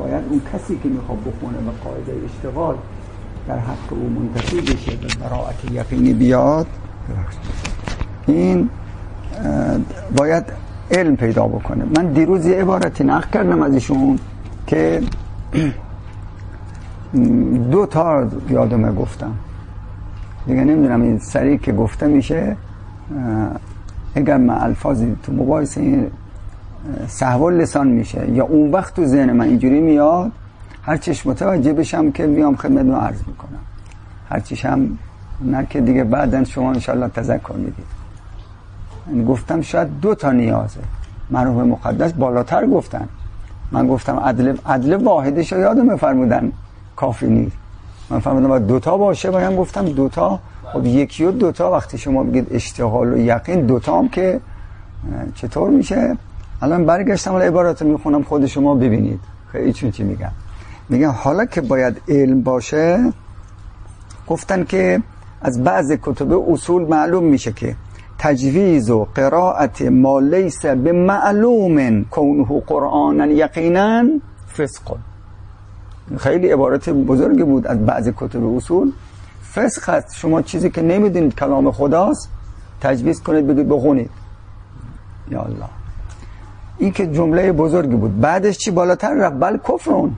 باید اون کسی که میخواد بخونه به قاعده اشتغال در حق او منتفی بشه به براءت یقینی بیاد، این باید علم پیدا بکنه. من دیروز یه عبارتی نقل کردم از ایشون که 2 تا یادمه گفتم دیگه، نمیدونم این سریع که گفته میشه اگر من الفاظی تو مباحثه این سهو لسان میشه یا اون وقت تو ذهن من اینجوری میاد، هر چیش متوجه بشم که میام خدمتتون عرض میکنم، هر چیش هم نه که دیگه بعدن شما انشالله تذکر میدید. گفتم شاید 2 تا نیازه، مرحوم مقدس بالاتر گفتن، من گفتم عدل واحدش رو یادم فرمودن کافی نیست، من فرمودم باید 2 تا باشه، باید گفتم 2 تا. خب یکی و 2 تا وقتی شما بگید اشتغال و یقین 2 تا هم که چطور میشه؟ الان برگشتم ولی عبارات میخونم خود شما ببینید خیلی چی میگن حالا که باید علم باشه، گفتن که از بعض کتب اصول معلوم میشه که تجویز و قرائت ما لیس بمعلوم کونه قرآنا یقینا فسق. خیلی عبارت بزرگی بود از بعض کتب اصول. فسق هست شما چیزی که نمیدونید کلام خداست تجویز کنید بگید بخونید، یا الله. این که جمله بزرگی بود. بعدش چی بالاتر رفت؟ بل کفرون،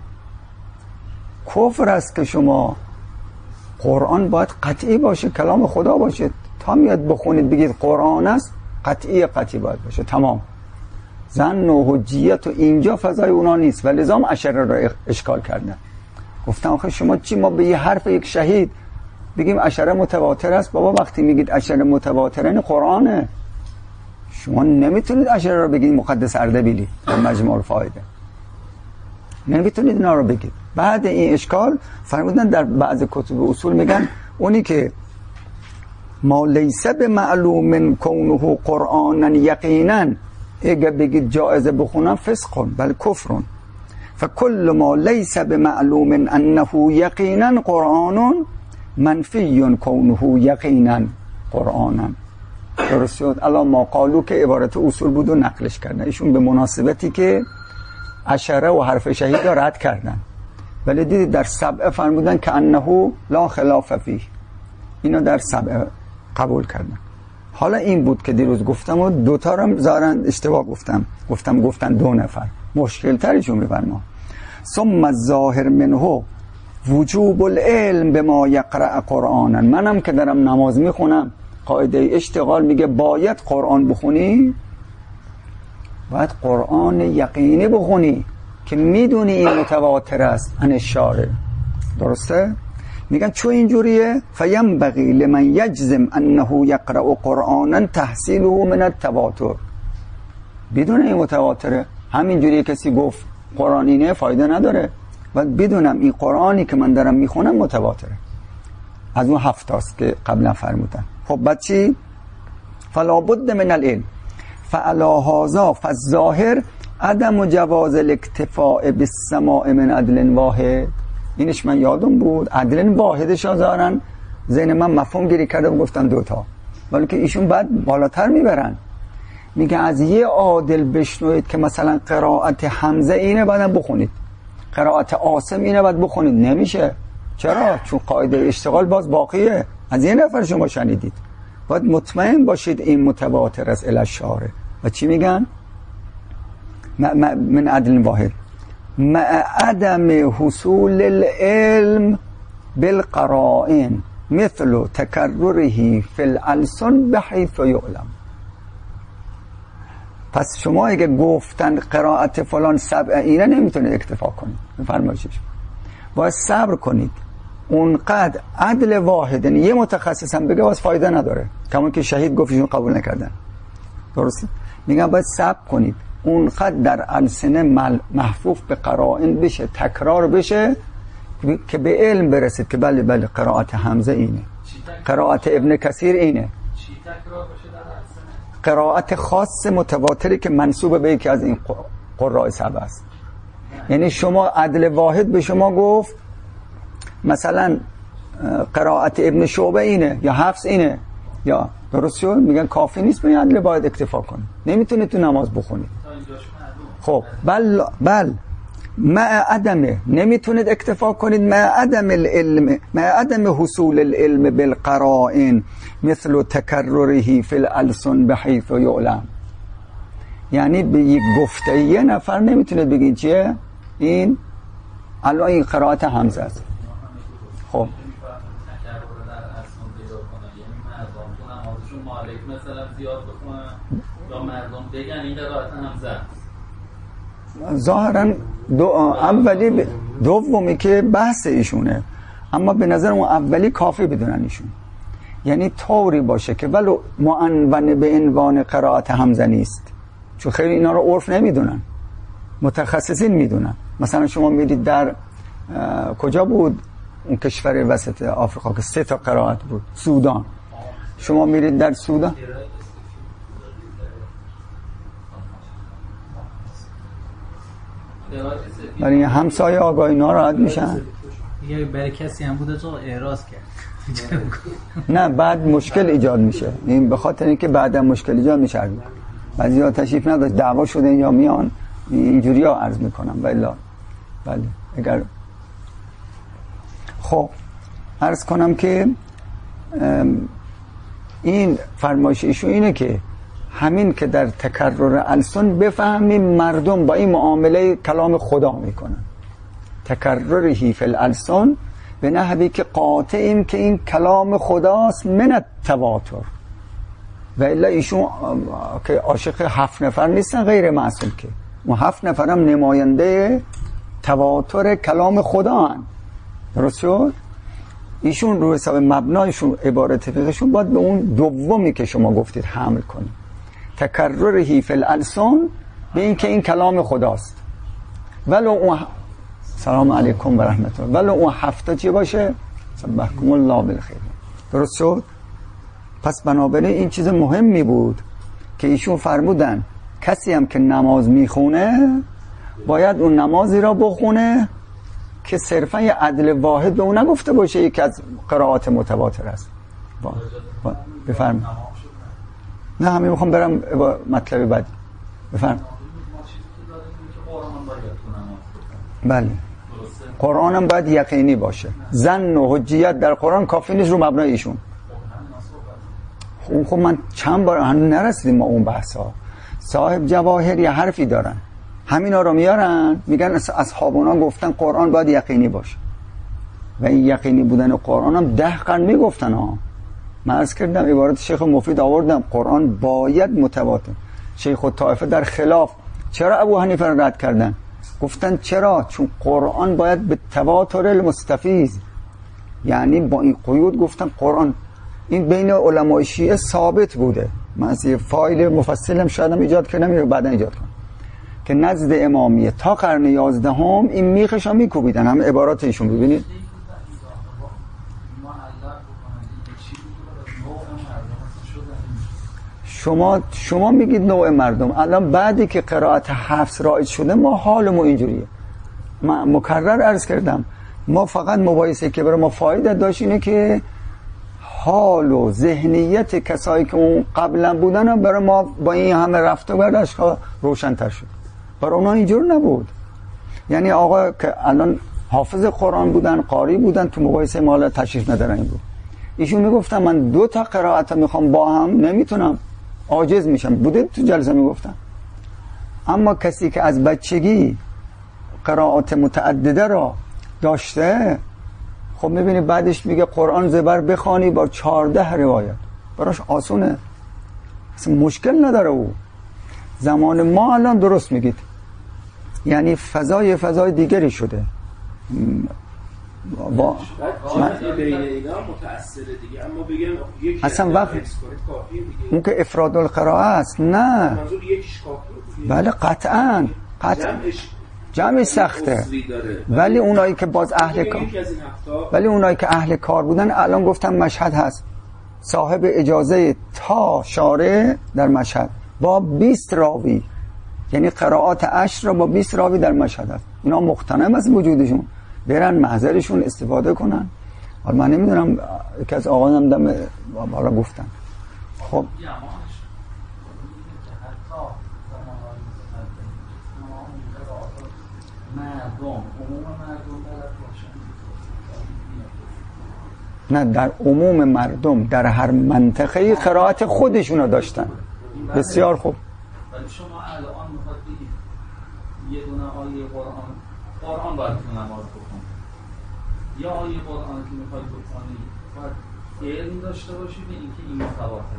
کفر است که شما قرآن باید قطعی باشه، کلام خدا باشه، تا میاد بخونید بگید قرآن است قطعی باید باشه، تمام. زن و حجیت و اینجا فضای اونا نیست و لزام اشعره را اشکال کردن. گفتم آخه شما چی، ما به یه حرف یک شهید بگیم اشعره متواتر است؟ بابا وقتی میگید اشعره متواتر این قرآنه، شما نمیتونید اشعره را بگید مقدس اردبیلی و مجموع الفائده، نمیتونید اینا رو بگید. بعد این اشکال فرمودن در بعض کتب اصول میگن اونی که ما لیس بمعلوم کونه قرآنا یقینا، اگه بگید جائزه بخونن فسق بل کفر، فکل ما لیس بمعلوم انه یقینا قرآن منفی کونه یقینا قرآنا. درست شد؟ الان ما قالو که عبارت اصول بود و نقلش کردن ایشون به مناسبتی که اشعره و حرف شهید را رد کردن، ولی دیدید در 7 فرمودن که انه لا خلاف فیه، اینو در 7 قبول کردن. حالا این بود که دیروز گفتم و 2 تا رو زارن اشتباه گفتن 2 نفر مشکل ترشون میبرن. ثم الظاهر منه وجوب العلم بما یقرأ قرآنا. منم که دارم نماز میخونم قاعده اشتغال میگه باید قرآن بخونی، باید قرآن یقینی بخونی که میدونی این متواتر است عن الشارع. درسته؟ میگن چون اینجوریه فینبغی لمن یجزم انه یقرأ قرآنا تحصیله من التواتر. بدون این متواتره همینجوری کسی گفت قرآن اینه فایده نداره، و بدونم این قرآنی که من دارم میخونم متواتره. از اون 7 تاست که قبلا فرمودن. خب بعد چی؟ فلا بد من العلم فعلا هذا فالظاهر عدم جواز الاکتفاء بالسماع من عدل واحد. اینش من یادم بود، عدل واحدش دارن ذهن من مفهوم گیری کرده و گفتن 2 تا، ولی که ایشون بعد بالاتر میبرن، میگه از یه عادل بشنوید که مثلا قرائت حمزه اینه بعدم بخونید، قرائت عاصم اینه بعد بخونید. نمیشه. چرا؟ چون قاعده اشتغال باز باقیه، از یه نفر شما شنیدید، باید مطمئن باشید این متواتر از الاشاره. و چی میگن؟ من عدل واحد مع عدم حصول العلم بالقرائن مثل تکرره فی الالسن بحیث یعلم. پس شما اگه گفتن قرائت فلان 7 اینه نمیتونید اکتفا کنید، بفرمایید باید صبر کنید. اونقدر عدل واحد یه متخصص هم بگه باز فایده نداره، کما که شهید گفتشون قبول نکردن. درسته؟ میگن باید صبر کنید اونقدر در السنه محفوف به قرائن بشه، تکرار بشه که به علم برسید که بله قرائت حمزه اینه، قرائت ابن کثیر اینه. چی تکرار بشه در السنه؟ قرائت خاص متواتری که منسوب به یکی از این قراء 7 است. یعنی شما عدل واحد به شما گفت مثلا قرائت ابن شعبه اینه یا حفص اینه، یا درست شد؟ میگن کافی نیست به عدل باید اکتفا کنید، نمیتونید تو نماز بخونید. خب بل مع عدم، نمیتونید اکتفا کنید مع عدم العلم، مع عدم حصول العلم بالقرائن مثل تکرره فی الالسن بحیث یعلم. یعنی به یک گفته یه نفر نمیتونه بگید چیه این الان این قرائت حمزه است. خب مالک مثلا زیاد بخونن یا مردم بگن این قرائت حمزه ظاهرا اولی دومی که بحث ایشونه، اما به نظر اون اولی کافی بدونن ایشون، یعنی طوری باشه که ولو معنون به عنوان قرائت حمزه نیست، چون خیلی اینا رو عرف نمیدونن، متخصصین میدونن. مثلا شما میرید در کجا بود اون کشور وسط آفریقا که 3 تا قرائت بود، سودان، شما میرید در سودان برای همسایه آگاهی ناراحت میشن. دیگه برای کسی هم بوده تو اعراض کرد نه بعد مشکل ایجاد میشه، این به خاطر اینکه بعدا مشکل ایجاد میشه. بعضی‌ها تشریف نداشت دعوا شده یا میان اینجوری ها عرض میکنم والا. بله اگر خب عرض کنم که این فرمایش ایشون اینه که همین که در تکرر السن بفهمیم مردم با این معامله کلام خدا میکنن، تکررهی فی الالسن به نحوی که قاطعیم که این کلام خداست من التواتر. و الا ایشون که عاشق 7 نفر نیستن غیر معصوم، که اون 7 نفر هم نماینده تواتر کلام خدا هن. درست شد؟ ایشون رو حساب مبنایشون عبارت فقهشون باید به اون دومی که شما گفتید حمل کنید، تکررهی فی الالسن، به این که این کلام خداست، ولو اون سلام علیکم و رحمت الله، ولو اون 7 چی باشه سبحکم الله بالخیر. درست شد؟ پس بنابراین این چیز مهمی بود که ایشون فرمودن کسی هم که نماز میخونه باید اون نمازی را بخونه که صرفا یه عدل واحد به اون نگفته باشه یکی از قرائات متواتر است. بفرمایید. نه همین میخوام برم مطلب بعد. بفرمایید. بله قرآن هم باید یقینی باشه، زن و حجیت در قرآن کافی نیست رو مبنای ایشون. خب من چند بار هنوز نرسیدیم ما اون بحثا. صاحب جواهر یه حرفی دارن، همینا رو میارن میگن اصحابونا گفتن قرآن باید یقینی باشه، و این یقینی بودن قرآن هم 10 قرن میگفتن ها. من عرض کردم عبارت شیخ مفید آوردم قرآن باید متواتر. شیخ الطائفه در خلاف چرا ابو حنیفه رو رد کردن؟ گفتن چرا؟ چون قرآن باید به تواتر المستفیض، یعنی با این قیود گفتن قرآن. این بین علمای شیعه ثابت بوده، من از یه فایل مفصلم شایدم ایجاد کردم یا بعدا ایجاد کنم که نزد امامیه تا قرن 11 این میخش ها میکوبیدن، همه عبارات ایشون ببینید. شما میگید نوع مردم. الان بعدی که قرائت حفظ رایج شده ما حالمون اینجوریه. من مکرر عرض کردم ما فقط مباحثه که برای ما فایده داشت اینه که حال و ذهنیت کسایی که اون قبلا بودن هم برای ما با این همه رفت و برداشت روشن‌تر شد. برای اونا اینجور نبود. یعنی آقا که الان حافظ قرآن بودن، قاری بودن، تو مباحثه مال تشریف ندارن این بود. ایشون میگفتن من 2 تا قرائت میخوام با هم نمیتونم، عاجز میشم. بوده تو جلسه میگفتن. اما کسی که از بچگی قرائات متعدده را داشته، خب میبینی بعدش میگه قرآن زبر بخوانی با 14 روایت، براش آسونه، اصلا مشکل نداره. او زمان ما الان درست میگید، یعنی فضای دیگری شده. بین اینا متأثره دیگه، اما بگم یکی اصلا وقت اون که افراد القراءه است. نه منظور یکیش کافیه. بله قطعاً جمعش سخته، ولی اونایی که باز اهل کار بودن الان گفتم مشهد هست صاحب اجازه تا شارع در مشهد با 20 راوی، یعنی قرائات 10 را با 20 راوی در مشهد هست. اینا مقتنم از وجودشون، برن محضرشون استفاده کنن. حالا من نمیدونم یکی از آقایان دم بالا گفتن. خب عموم مردم بلد باشن؟ نه، در عموم مردم در هر منطقه قرائت خودشونو داشتن. بسیار خوب. ولی شما الان میخواد بگید یه دونه آیه قرآن باید تو نماز بخونید، یا آیه قرآن که میخواید بخونید باید علم داشته باشید به اینکه این متواتر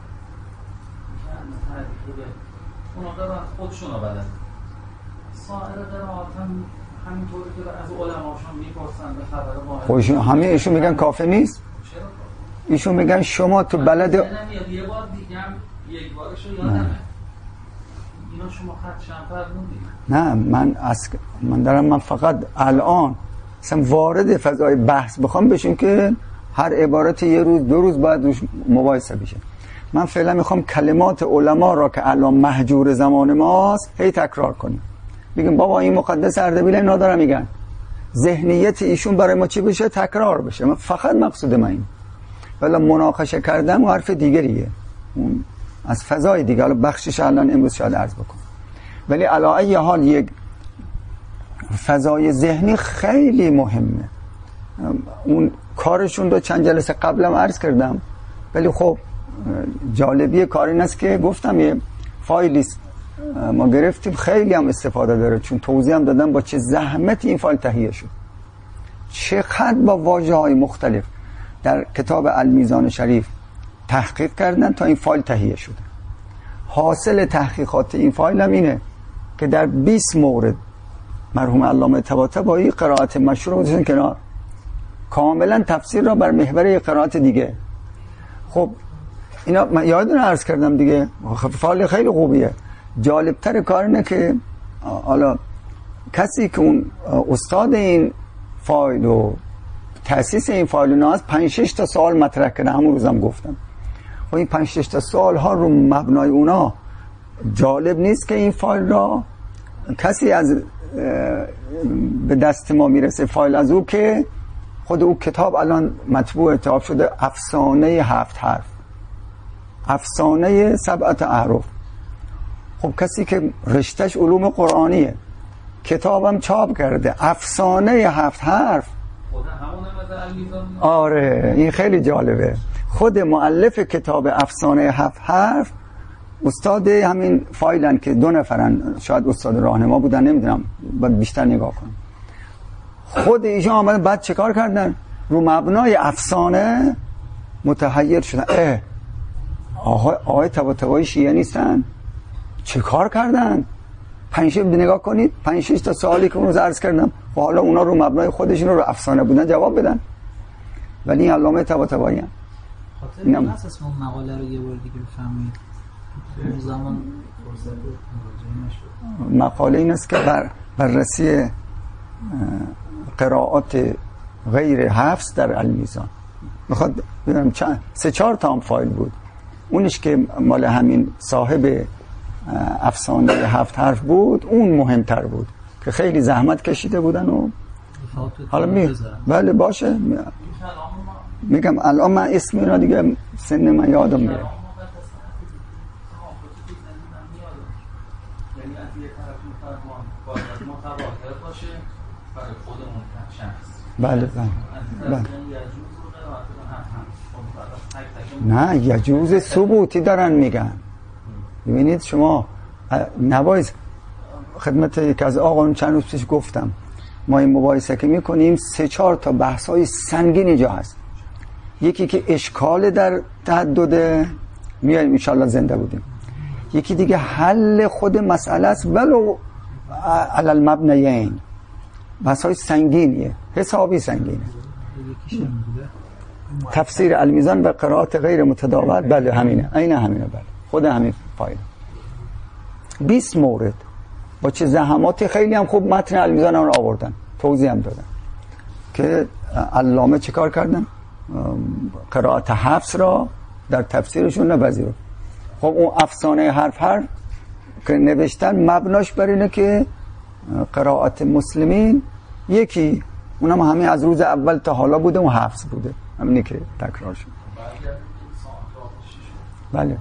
اونا دارن خودشونو بلد. سایر قرائات هم همینطوری که از علماشون میپرسن به خبر واحد خودشون همه ایشون میگن کافی نیست. چرا؟ ایشون میگن شما تو بلد یه بار دیگه هم یک بارشو یادمه اینا شما خط شنفر موندید. نه من فقط الان اصلا وارد فضای بحث بخوام بشیم که هر عبارت یه روز دو روز باید روش مباحثه بشه. من فعلا میخوام کلمات علما را که الان مهجور زمان ماست هی تکرار کنیم، بگیم بابا این مقدس اردبیل اینا دارن میگن، ذهنیت ایشون برای ما چی بشه؟ تکرار بشه. من فقط مقصود من این. ولی مناقشه کردن و حرف دیگریه، اون از فضای دیگه، حالا بخشش الان امروز شاید عرض بکنم. ولی علی ای حال یک فضای ذهنی خیلی مهمه. اون کارشون رو چند جلسه قبلم عرض کردم، ولی خب جالبی کار این است که گفتم یه فایلی ما گرفتیم خیلی هم استفاده داره، چون توضیح هم دادم با چه زحمت این فایل تهیه شد، چقدر با واژه‌های مختلف در کتاب المیزان شریف تحقیق کردن تا این فایل تهیه شده. حاصل تحقیقات این فایل هم اینه که در 20 مورد مرحوم علامه طباطبایی قرائت مشروع گذاشتن کنار، کاملا تفسیر را بر محور قرائت دیگه. خب اینا من یادتون عرض کردم دیگه، فایل خیلی خوبیه. جالبتر کار اینه که حالا کسی که اون استاد این فایل و تأسیس این فایل ناز 5-6 تا سوال مطرح کرده، همون روزم گفتم. و این 5-6 تا سوال ها رو مبنای اونا جالب نیست که این فایل را کسی از به دست ما میرسه فایل از او که خود او کتاب الان مطبوع چاپ شده، افسانه 7 حرف، افسانه 7 احرف. خب کسی که رشتهش علوم قرآنیه کتابم چاپ کرده افسانه 7 حرف. آره این خیلی جالبه. خود مؤلف کتاب افسانه 7 حرف استاد همین فایلن که 2 نفرن، شاید استاد راهنما بودن، نمیدونم، باید بیشتر نگاه کنم. خود ایشون آمدن بعد چه کار کردن؟ رو مبنای افسانه متحیر شدن. آقای طباطبایی شیعه نیستن؟ چه کار کردن؟ 5-6 نگاه کنید، 5-6 تا سوالی که اون روز عرض کردم و حالا اونا رو مبنای خودشون رو افسانه بودن جواب بدن. ولی این علامه طباطبایی هم خاطر این اساس اون مقاله رو یه بار دیگه بفهمید. اون زمان فرصت مراجعه نشد. مقاله این است که بررسی قرائات غیر حفظ در المیزان. میخواد ببینم 3-4 تا هم فایل بود، اونش که مال همین صاحب افسانه 7 حرف بود اون مهمتر بود که خیلی زحمت کشیده بودن و حالا بله باشه میگم الان من اسم اینا دیگه سن من یادم میره. بله نه یجوز ثبوتی دارن میگن. ببینید شما نباید خدمت یک از آقایون چند روز پیش گفتم، ما این مباحثه که میکنیم 3-4 تا بحث‌های سنگین اینجا هست. یکی که اشکال در تعدد میایم ان شاءالله زنده بودیم، یکی دیگه حل خود مسئله است ولو علی المبنیین، بحث‌های سنگینیه، حسابی سنگینه. تفسیر المیزان و قرائات غیر متداول، بله همینه، همینه، بله خود همین فایل 20 مورد با چه زحماتی خیلی هم خوب متن المیزان رو آوردن، توضیح هم دادن که علامه چه کار کردن، قرائت حفظ را در تفسیرشون نپذیرفت. خب اون افسانه حرف که نوشتن مبناش بر اینه که قرائت مسلمین یکی اونم همین از روز اول تا حالا بوده و حفظ بوده، همینی که تکرار شد. بله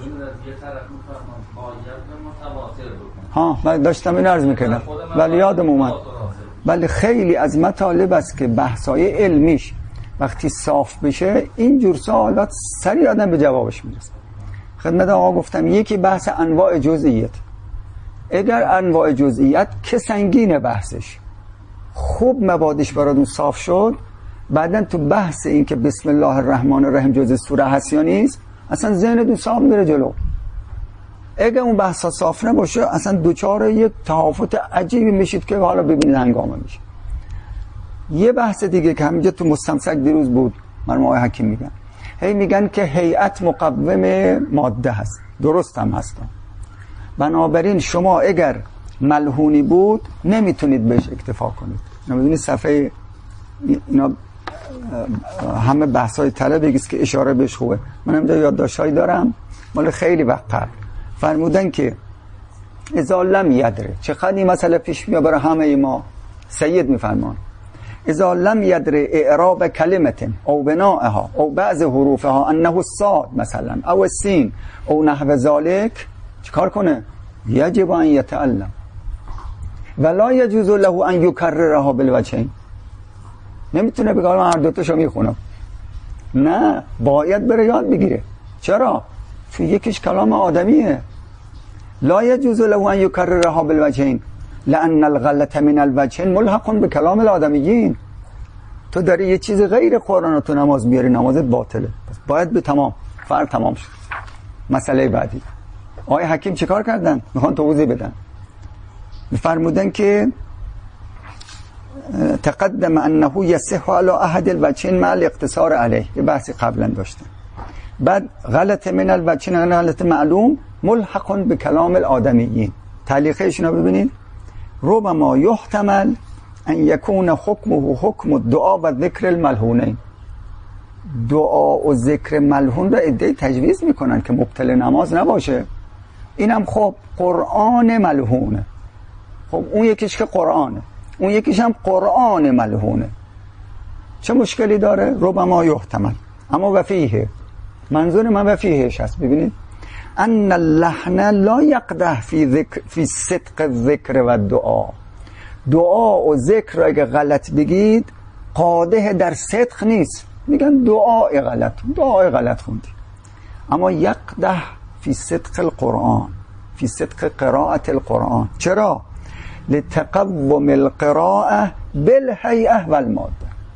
یه طرف میفرمان باید متواتر بکنه. ها من داشتم این عرض میکردم ولی یادم اومد. ولی خیلی از مطالب است که بحثای علمیش وقتی صاف بشه اینجور سوالات سریع آدم به جوابش میرسه. خدمت آقا گفتم یکی بحث انواع جزئیات. اگر انواع جزئیات که سنگینه بحثش خوب مبادش براتون صاف شد، بعدن تو بحث این که بسم الله الرحمن الرحیم جزء سوره هست یا نیست اصلا ذهنتون صاف میره جلو. اگر اون بحثا صاف نباشه اصلا دوچار یک تهافت عجیبی میشید که حالا ببینید هنگامه میشه. یه بحث دیگه که همینجا تو مستمسک دیروز بود مرحوم آقای حکیم میگن میگن که هیئت مقوم ماده هست. درست هم هست. بنابراین شما اگر ملحونی بود نمیتونید بهش اکتفا کنید. نمیدونید صفحه اینا همه بحث‌های طلبی است که اشاره بهش خوبه. من همینجا یادداشت‌هایی دارم مال خیلی وقت قبل فرمودن که اذا لم یدره چقدر این مسئله پیش میاد برای همه ما. سید میفرمان اذا لم یدره اعراب کلمت او بنائها او بعض حروفها انه الصاد مثلا او السین او نحو ذلك چیکار کنه؟ یجب ان یتعلم ولا یجوز له ان یکررها بالوجهین. نمیتونه بگه من هر دوتاشو میخونم. نه باید بره یاد بگیره. چرا؟ چون یکیش کلام آدمیه. لا یجوز له ان یکررها بالوجهین لان الغلط من الوجهین ملحق بکلام الآدمیین. تو داری یه چیز غیر قرآن تو نماز بیاری نمازت باطله. باید به تمام فرق تمام شد. مسئله بعدی آقای حکیم چیکار کردن؟ میخوان توضیح بدن. فرمودن که تقدم انه یصح علی احد الوجهین مع الاقتصار علیه. یه بحثی قبلا داشتن. بعد غلط من الوجهین غلط معلوم ملحق به کلام الآدمیین. تعلیقشون رو ببینید. ربما یحتمل ان یکون حکمه حکم الدعا و ذکر الملحونین. دعا و ذکر ملحون را عده‌ای تجویز میکنن که مبطل نماز نباشه. اینم خب قرآن ملحونه. خب اون یکیش که قرآنه، اون یکیش هم قرآن ملحونه. چه مشکلی داره؟ ربما یحتمل. اما وفیه، منظور من وفیهش هست. ببینید ان اللحن لا یقدح فی صدق الذکر و دعا. دعا و ذکر را اگه غلط بگید قادح در صدق نیست. میگن دعای غلط خوندی. اما یقدح فی صدق القرآن، فی صدق قراءت القرآن. چرا؟ لتقوم القراءه بالهیئه والماده.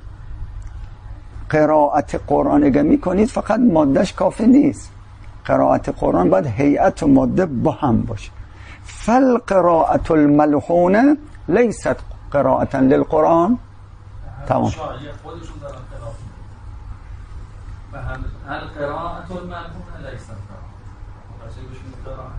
قراءت قرآن اگه میکنید فقط مادهش کافی نیست. قراءت قرآن باید هیئت و ماده با هم باشه. فالقراءة الملحونه لیست قراءة للقرآن. تمام. هل قراءة الملحونه لیست قراءة.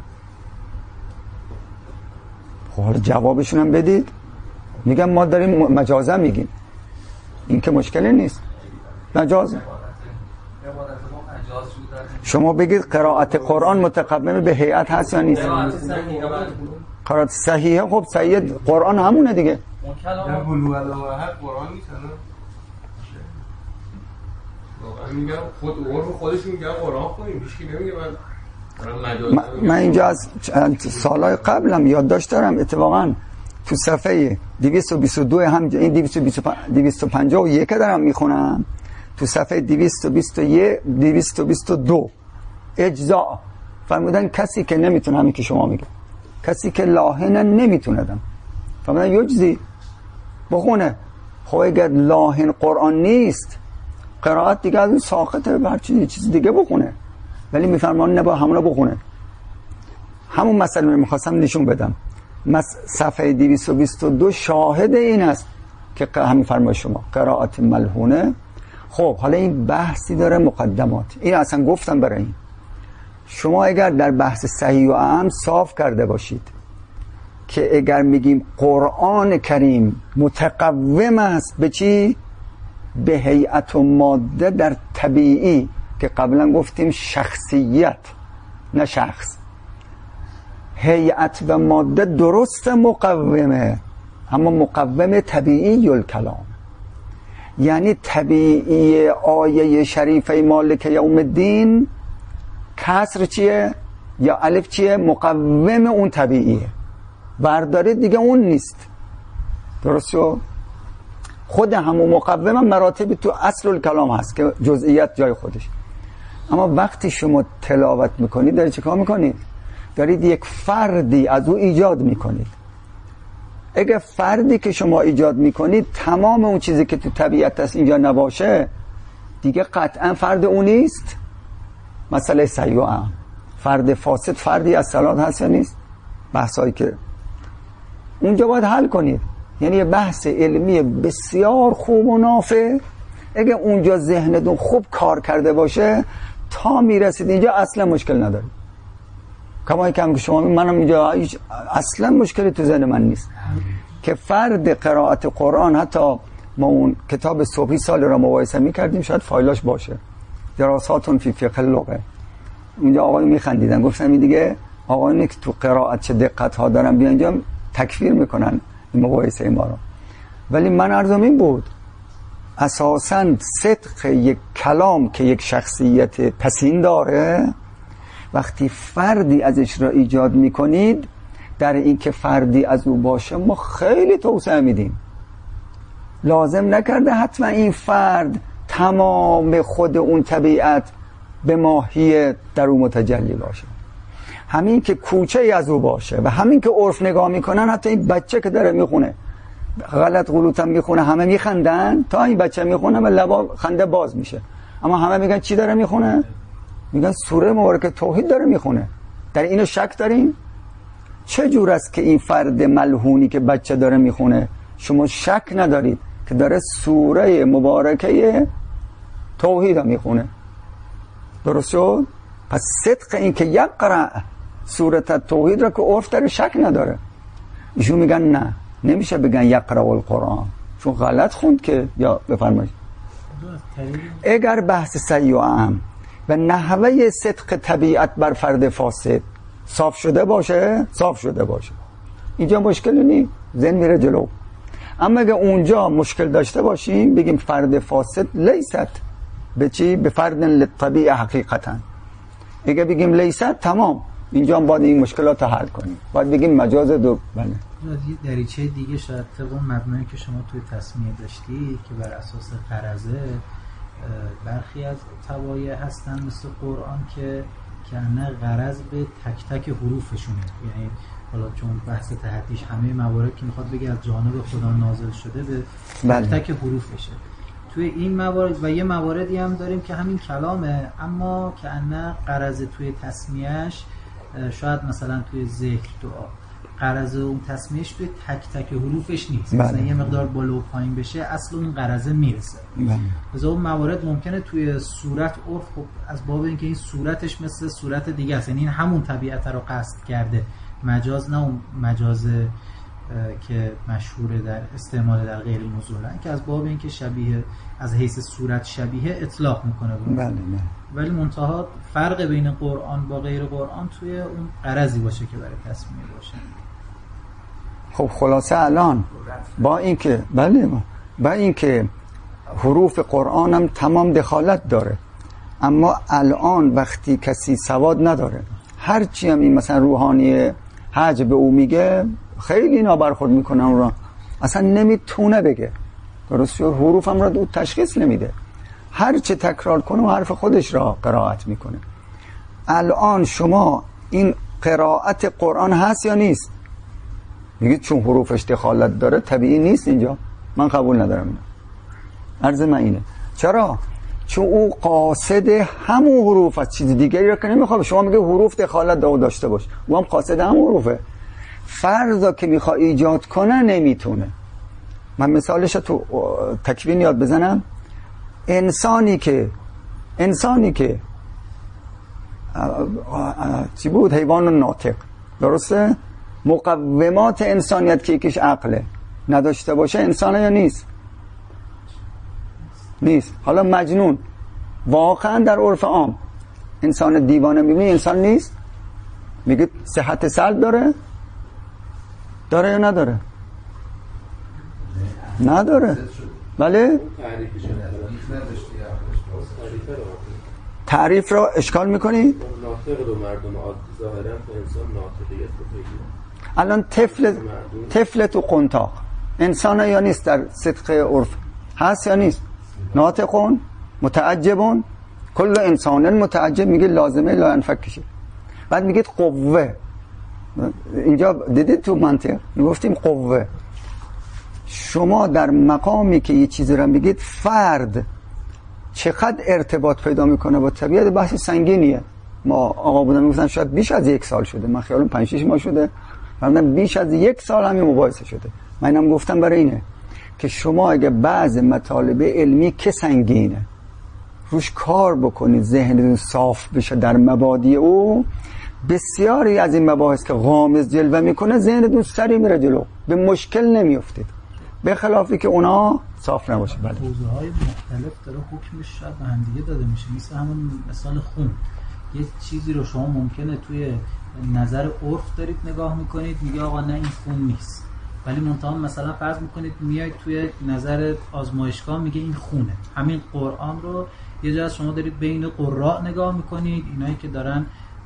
خب حالا جوابشون هم بدید. میگم ما داریم مجازا میگیم. این که مشکلی نیست. مجاز. شما بگید قراءت قرآن متقوم به هیئت هست یا نیست؟ قراءت صحیحه. خب صحیح قرآن همونه دیگه. در بلوغ العهد قرآن نیست نه؟ واقعا میگم خودشون میگن قرآن خوندیم، هیچ کی نمیگه من اینجا از سالهای قبلم یادداشت دارم. اتفاقا تو صفحه 222 هم این 251 دارم میخونم. تو صفحه 222 اجزاء فرمودن کسی که نمیتونه، همین که شما میگه کسی که لاحن نمیتونه دم فرمودن یجزی بخونه. خب اگر لاحن قرآن نیست قرائت دیگه از اون ساقطه، هر چیز دیگه بخونه. ولی میفرمان نبا همونا بخونه. همون مسئله رو میخواستم نشون بدم. صفحه 222 شاهد این است که همین فرمای شما قرائت ملحونه. خب حالا این بحثی داره مقدمات. این اصلا گفتم برای این شما اگر در بحث صحیح و اعم صاف کرده باشید که اگر میگیم قرآن کریم متقوم است به چی؟ به هیئت و ماده در طبیعی که قبلا گفتیم شخصیت نه شخص. هیئت و ماده درست مقومه، اما مقوم طبیعی الکلام. یعنی طبیعی آیه شریفه مالک یوم الدین کسر چیه؟ یا الف چیه؟ مقوم اون طبیعیه، بردارید دیگه اون نیست. درست شد؟ خود همون مقوم هم مراتب تو اصل الکلام هست که جزئیات جای خودش. اما وقتی شما تلاوت میکنید دارید چه کار میکنید؟ دارید یک فردی از او ایجاد میکنید. اگه فردی که شما ایجاد میکنید تمام اون چیزی که تو طبیعت هست اینجا نباشه، دیگه قطعا فرد اون نیست. مسئله سیوعه، فرد فاسد فردی از صلات هست یا نیست؟ بحثایی که اونجا باید حل کنید. یعنی یه بحث علمی بسیار خوب و نافع. اگه اونجا ذهنتون خوب کار کرده باشه تا میرسید اینجا اصلا مشکل ندارید. کما که شما منم اینجا اصلا مشکلی تو ذهن من نیست که فرد قرائت قرآن، حتی ما اون کتاب صبحی سال را مقایسه میکردیم، شاید فایلاش باشه، دراساتون فی فقه اللغه. اونجا آقای میخندیدن، گفتم این دیگه آقایانی که تو قرائت چه دقت ها دارن بیا اینجا تکفیر میکنن این مقایسه ما رو. ولی من عرضم این بود اساساً صدق یک کلام که یک شخصیت پسین داره، وقتی فردی ازش را ایجاد میکنید، در این که فردی از او باشه ما خیلی توسعه میدیم. لازم نکرده حتما این فرد تمام خود اون طبیعت به ماهیت در او متجلی باشه. همین که کوچه از او باشه و همین که عرف نگاه میکنن، حتی این بچه که داره میخونه غلط غلوط هم میخونه، همه میخندن تا این بچه میخونه و لبا خنده باز میشه، اما همه میگن چی داره میخونه؟ میگن سوره مبارکه توحید داره میخونه. در اینو شک داریم؟ چه جور است که این فرد ملعونی که بچه داره میخونه شما شک ندارید که داره سوره مبارکه توحید میخونه؟ درست شد؟ پس صدق این که یقرأ سوره توحید را که عرف داره شک نداره. ایشون میگن نه، نمیشه بگن یقرأ القرآن چون غلط خوند که. یا بفرمایید. اگر بحث سیوعم و نحوه صدق طبیعت بر فرد فاسد صاف شده باشه، اینجا مشکلی نیست، ذهن میره جلو. اما اگه اونجا مشکل داشته باشیم بگیم فرد فاسد لیست به چی؟ به فرد للطبیعه حقیقتا. اگه بگیم لیست تمام، اینجا هم باید این مشکلات رو حل کنیم، باید بگیم مجاز دو. بله. یه دریچه دیگه شاید طبق مبنایی که شما توی تصمیه داشتی که بر اساس قرضه برخی از توایع هستن مثل قرآن که نه غرض به تک تک حروفشونه، یعنی حالا چون بحث تحدیش همه موارد که میخواد بگه از جانب خدا نازل شده به تک تک حروفشه. توی این موارد و یه مواردی هم داریم که همین کلامه اما که نه غرض توی تسمیهش، شاید مثلا توی ذکر دعا غرض اون تسمیهش توی تک تک حروفش نیست، مثلا یه مقدار بالا و پایین بشه اصل اون غرضه میرسه. مثلا اون موارد ممکنه توی صورت عرف خب از باب اینکه این صورتش مثل صورت دیگه است، یعنی این همون طبیعت رو قصد کرده، مجاز نه اون مجاز که مشهوره در استعمال در غیر نزولن که از باب اینکه شبیه از حیث صورت شبیه اطلاق میکنه. ولی منتها فرق بین قرآن با غیر قرآن توی اون غرضی باشه که برای تصمیه باشه. خب خلاصه الان با اینکه حروف قرآن هم تمام دخالت داره، اما الان وقتی کسی سواد نداره هرچی هم این مثلا روحانی حج به او میگه خیلی نابرخورد میکنه، اون را اصلا نمیتونه بگه. درست شد؟ حروف هم را تشخیص نمیده، هر چه تکرار کنه و حرف خودش را قرائت میکنه. الان شما این قرائت قرآن هست یا نیست؟ میگید چون حروفش دخالت داره طبیعی نیست اینجا، من قبول ندارم. عرض من اینه چرا؟ چون او قاصد همون حروف از چیز دیگری را که نمیخواد. شما میگه حروف دخالت داشته باش، او هم قاصد همون حروفه. فرضا که میخواد ایجاد کنه نمیتونه. من مثالش تو تکوین یاد بزنم. انسانی که چی بود؟ حیوان ناطق، درسته؟ مقومات انسانیت که یکیش عقله نداشته باشه انسانه یا نیست؟ نیست. حالا مجنون واقعا در عرف عام انسان دیوانه میبینی انسان نیست؟ میگه صحت سلب داره یا نداره؟ نداره. بله؟ تعریف رو اشکال میکنید؟ ناطق رو مردم عادی ظاهرا تو انسان ناطقیت رو پیدا. الان طفل تو قنطاق انسان یا نیست در صدق عرف؟ هست یا نیست؟ ناطقون متعجبون کل انسان متعجب، میگه لازمه لا انفکشه. بعد میگید قوه، اینجا دیدید تو منطق میگفتیم قوه. شما در مقامی که یه چیزی رو میگید فرد چقدر ارتباط پیدا میکنه با طبیعت، بحث سنگینیه. ما آقا بودن میگفتن شاید بیش از 1 سال شده، من خیالم 5-6 ماه شده، من بیش از 1 سال همین مباحثه شده. من اینم گفتم برای اینه که شما اگه بعض مطالب علمی که سنگینه روش کار بکنید، ذهنتون صاف بشه در مبادی او، بسیاری از این مباحث که غامض جلوه میکنه ذهنتون سری میره جلو، به مشکل نمیافتید، به خلافی که اونا صاف نباشه. بله حوزه‌های مختلف داره حکمش شاید به هم دیگه داده میشه، مثل همون مثال خون. یه چیزی رو شما ممکنه توی نظر عرف دارید نگاه میکنید میگه آقا نه این خون نیست، ولی منتها مثلا فرض میکنید میاید توی نظر آزمایشگاه میگه این خونه. همین قرآن رو یه جا از شما دارید بین قراء نگاه میکنید، اینایی که دارن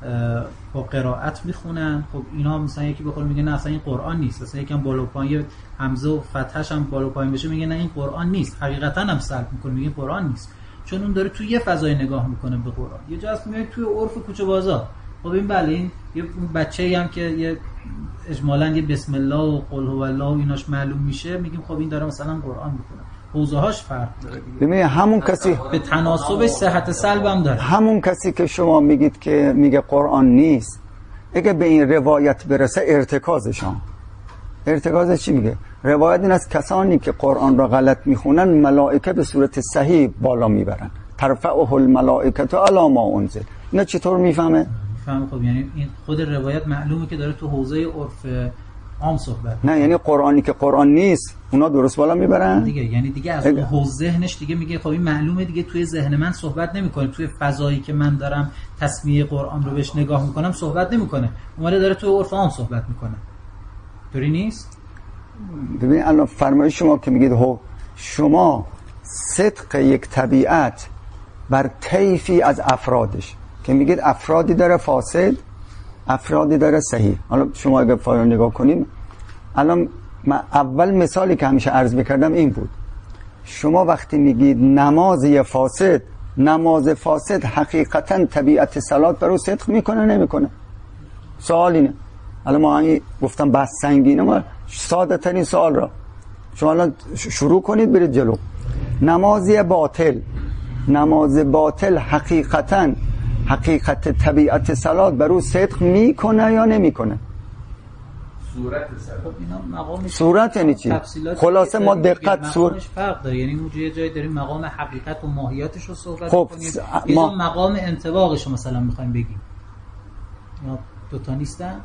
با قرائت میخونن، خب اینا مثلا یکی بخوره میگه نه اصلا این قرآن نیست، اصلا یکم بالا پایین همزه و فتحش هم بالا پایین بشه میگه نه این قرآن نیست، حقیقتا هم سلب میکنه میگه قرآن نیست، چون اون داره توی یه فضای نگاه میکنه به قرآن. یه جا از میاد توی عرف کوچه بازار، خب این بله این یه بچه‌ای هم که یه اجمالاً یه بسم الله و قل هو الله و ایناش معلوم میشه میگیم خب این داره مثلا قرآن میکنه. حوزه‌هاش فرق داره. ببین همون کسی به تناسبش صحت سلب هم داره. همون کسی که شما میگید که میگه قرآن نیست، اگه به این روایت برسه ارتکازشان، ارتکازش چی میگه؟ روایت این از کسانی که قرآن را غلط میخونن ملائکه به صورت صحیح بالا میبرن، ترفعه الملائکه علی ما انزل. اینا چطور میفهمه؟ میفهمه. خب یعنی این خود روایت معلومه که داره تو حوزه عرف عام صحبت. نه یعنی قرآنی که قرآن نیست اونا درست بالا میبرن دیگه، یعنی دیگه از اون حوزه ذهنش دیگه میگه خب این معلومه دیگه توی ذهن من صحبت نمیکنه، توی فضایی که من دارم تسمیه قرآن رو بهش نگاه میکنم صحبت نمیکنه، اومده داره توی عرف عام صحبت میکنه. طوری نیست؟ ببین الان فرمایش شما که میگید شما صدق یک طبیعت بر طیفی از افرادش که میگید افرادی داره فاسد، افرادی داره صحیح. حالا شما اگه فایل نگاه کنیم، الان من اول مثالی که همیشه عرض میکردم این بود، شما وقتی میگید نمازی فاسد، نماز فاسد حقیقتا طبیعت صلات برای صدق میکنه نمیکنه؟ سوال اینه. الان ما همین گفتم بحث سنگینه، ما ساده ترین سوال را شما الان شروع کنید برید جلو. نمازی باطل، نماز باطل حقیقتا حقیقت طبیعت صلات برای صدق میکنه یا نمیکنه؟ صورت صلات. صورت یعنی چی؟ خلاصه ما دقت صورت فرق داره، یعنی اون یه جایی داریم مقام حقیقت و ماهیتش رو صحبت کنیم، ما مقام انطباقش رو مثلا میخوایم بگیم. یا دو تا نیستن؟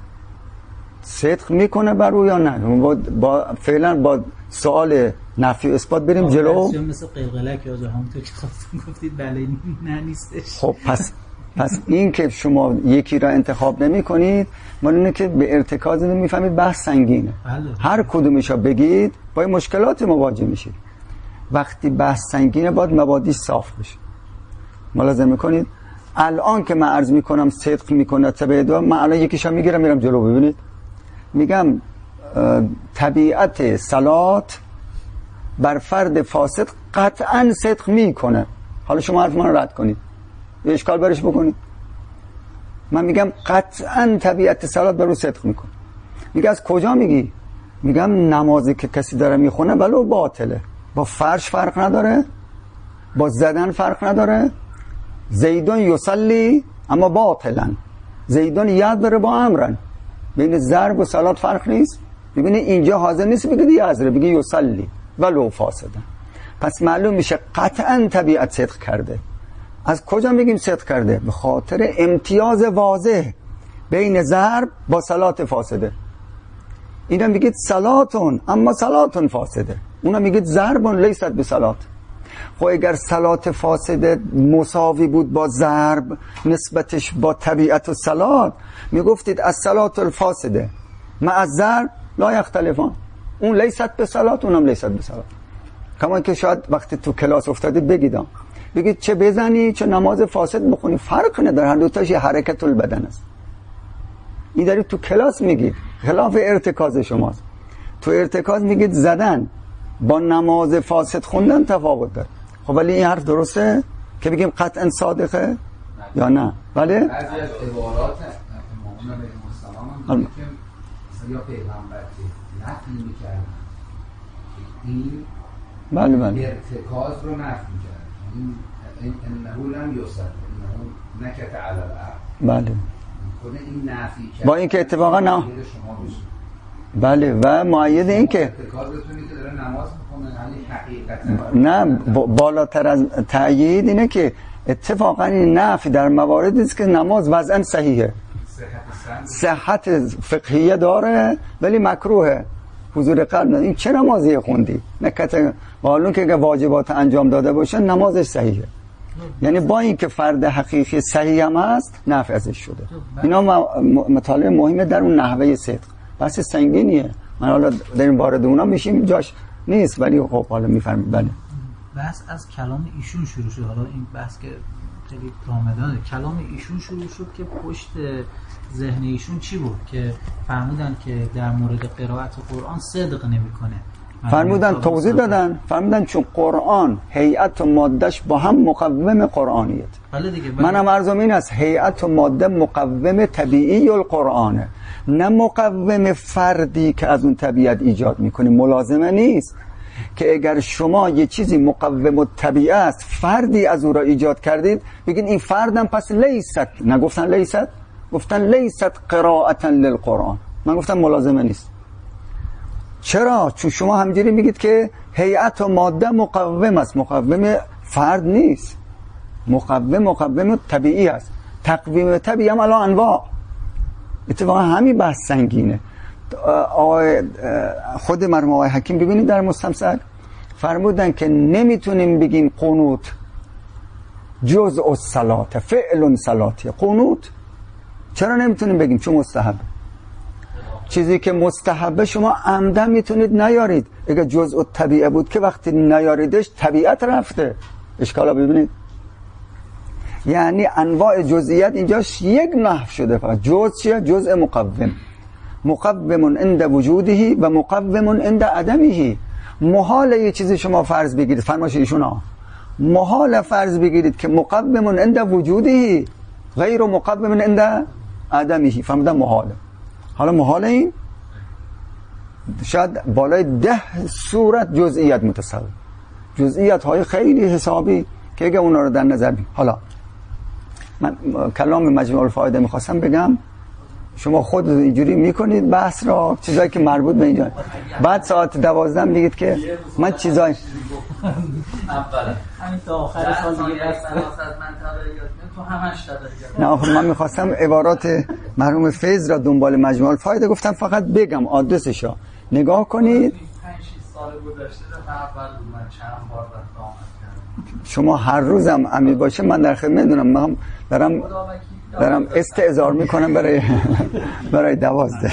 صدق میکنه برو یا نه؟ با فعلا با سوال نفی اثبات بریم جلو. مثل قلقلک یا همونطور که گفتید بله نه نیستش. خب پس این که شما یکی را انتخاب نمی کنید مال اینه که به ارتکاز نمیفهمید بحث سنگینه. هر کدومش را بگید با مشکلات مواجه میشید. وقتی بحث سنگینه باید مبادیش صاف بشه. ملاحظه میکنید الان که من عرض میکنم صدق میکنه تبعید، من الان یکیشم میگیرم میرم جلو. ببینید میگم طبیعت صلات بر فرد فاسد قطعا صدق میکنه. حالا شما حرف من رو رد کنید، یه اشکال برش بکنید. من میگم قطعا طبیعت صلات بر او صدق میکنه. میگه از کجا میگی؟ میگم نمازی که کسی داره میخونه ولو باطله، با فرش فرق نداره، با زدن فرق نداره. زیدون یصلی اما باطلا، زیدون یاد داره با امرن، بین ضرب و صلات فرق نیست. ببینه اینجا حاضر نیست بگه یزره، بگه یصلی ولو فاسدن. پس معلوم میشه قطعا طبیعت صدق کرده. از کجا میگیم صدق کرده؟ به خاطر امتیاز واضح بین ضرب با صلات فاسده. اینا میگید صلاتون اما صلاتون فاسده، اونا میگید ضربون لیست به صلات. خب اگر صلات فاسده مساوی بود با ضرب نسبتش با طبیعت و صلات، میگفتید از صلات الفاسده مع از ضرب لا یختلفان، اون لیست به صلات اونم لیست به صلات. کما که شاید وقتی تو کلاس افتادید بگیدم بگید چه بزنی چه نماز فاسد بخونی فرق نداره، هر دوتاش یه حرکت البدن است. این دارید تو کلاس میگید، خلاف ارتکاز شماست. تو ارتکاز میگید زدن با نماز فاسد خوندن تفاوت داره. خب ولی این حرف درسته که بگیم قطعا صادقه یا نه؟ بله؟ بعضی از عبارات امام علیه السلام هم که یا پیغمبر که نفی میکردن این بله ارتکاز رو نفی میکردن، این انه لم یصد انه نکت علی الارض. بله خود این نفی کرد با اینکه اتفاقا نه بله و معید این که ارتکازتونی که داره نماز میخونه یعنی حقیقتا نه بالاتر از تأیید اینه که اتفاقا این نفی در مواردی است که نماز وضعا صحیحه، صحت فقهیه داره ولی مکروهه، حضور قلب نداره. این چه نمازی خوندی؟ نکته معلوم که اگه واجبات انجام داده باشه نمازش صحیحه. یعنی با این که فرد حقیقی صحیح هم هست نفی ازش شده. اینا مطالب مهمه در اون نحوه صدق. بحث سنگینیه، من حالا در این وارد اونا میشیم جاش نیست، ولی خب حالا میفهمید. بله بحث از کلام ایشون شروع شد. حالا این بحث که خیلی رامدانه، کلام ایشون شروع شد که پشت ذهن ایشون چی بود که فرمودن که در مورد قرائت قرآن صدق نمیکنه؟ فرمودن توضیح دادن، فرمودن چون قرآن هیئت و مادهش با هم مقوم قرآنیت. بله دیگه. منم عرضم این است هیئت و ماده مقوم طبیعی القرآنه، نه مقوم فردی که از اون طبیعت ایجاد میکنی. ملازمه نیست که اگر شما یه چیزی مقوم الطبیعه است فردی از اون را ایجاد کردید بگین این فردم پس لیست، نگفتن لیست، گفتن لیست قراءتا للقرآن. من گفتم ملازمه نیست. چرا؟ چون شما همجوری میگید که هیئت و ماده مقوم است، مقوم فرد نیست، مقوم طبیعی است. تقویم طبیعی هم الان انواع. اتفاقا همین بحث سنگینه. خود مرحوم آقای حکیم ببینید در مستمسک فرمودن که نمیتونیم بگیم قنوت جزء الصلاه، فعل صلاتی. قنوت چرا نمیتونیم بگیم؟ چون مستحب. چیزی که مستحبه شما عمدن میتونید نیارید. اگه جزء الطبیعه بود که وقتی نیاریدش طبیعت رفته. اشکالا ببینید، یعنی انواع جزئیات اینجاش یک نحو شده. فقط جزء چیه؟ جزء مقوم. مقوم عند وجوده و مقوم عند عدمه. محال یه چیزی شما فرض بگیرید، فرمایش ایشون ها، محال فرض بگیرید که مقوم عند وجوده غیر مقوم عند عدمه. فرمودن محاله. حالا محال این شاید بالای 10 صورت جزئیات متصور، جزئیات های خیلی حسابی که اگه اونا رو در نظر بگیرید. حالا من کلام مجموع الفائده میخواستم بگم، شما خود اینجوری میکنید بحث را، چیزایی که مربوط به اینجا، بعد ساعت 12 میگید که من چیزای همین تا آخر سال دیگه بس تو همش نه آخه من میخواستم عبارات مرحوم فیض را دنبال مجموع الفائده گفتم فقط بگم آدرسشو نگاه کنید. 5-6 سال گذشته اول من چند بار رفتم کردم. شما هر روزم امید باشه من در خدمت میدونم، من دارم استعذار میکنم برای 12.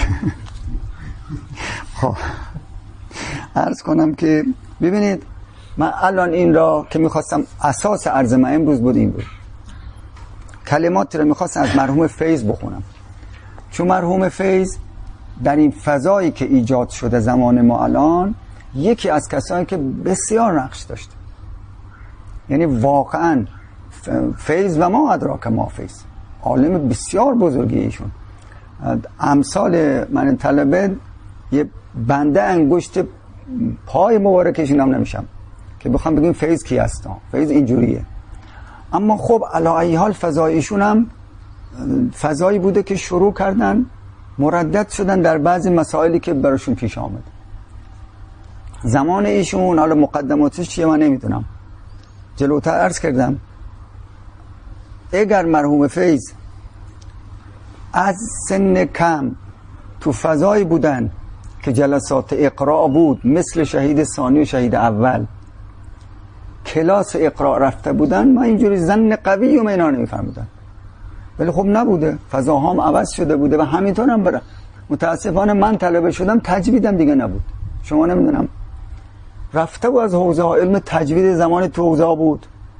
خب عرض کنم که ببینید من الان این را که میخواستم، اساس عرض من امروز بود این بود، کلمات رو میخواستم از مرحوم فیض بخونم، چون مرحوم فیض در این فضایی که ایجاد شده زمان ما الان یکی از کسانی که بسیار نقش داشته، یعنی واقعا فیض و ما ادراک ما فیض، عالم بسیار بزرگی ایشون. امثال من طلبه یه بنده انگشت پای مبارکشون هم نمیشم که بخوام بگیم فیض کی هست. فیض اینجوریه. اما خب علی ای حال فضای ایشون هم فضایی بوده که شروع کردن مردد شدن در بعضی مسائلی که براشون پیش آمد. زمان ایشون حالا مقدماتش چیه من نمیدونم، جلوتر عرض کردم اگر مرحوم فیض از سن کم تو فضایی بودن که جلسات اقراء بود، مثل شهید ثانی و شهید اول کلاس اقراء رفته بودن، من اینجوری ظن قوی و اینا نمیفهمیدم. ولی خب نبوده، فضاها هم عوض شده بوده و همینطور هم برم. متاسفانه من طلبه شدم تجویدم دیگه نبود. شما نمیدونم رفته بود از حوزه ها، علم تجوید زمان تو حوزه ها بود،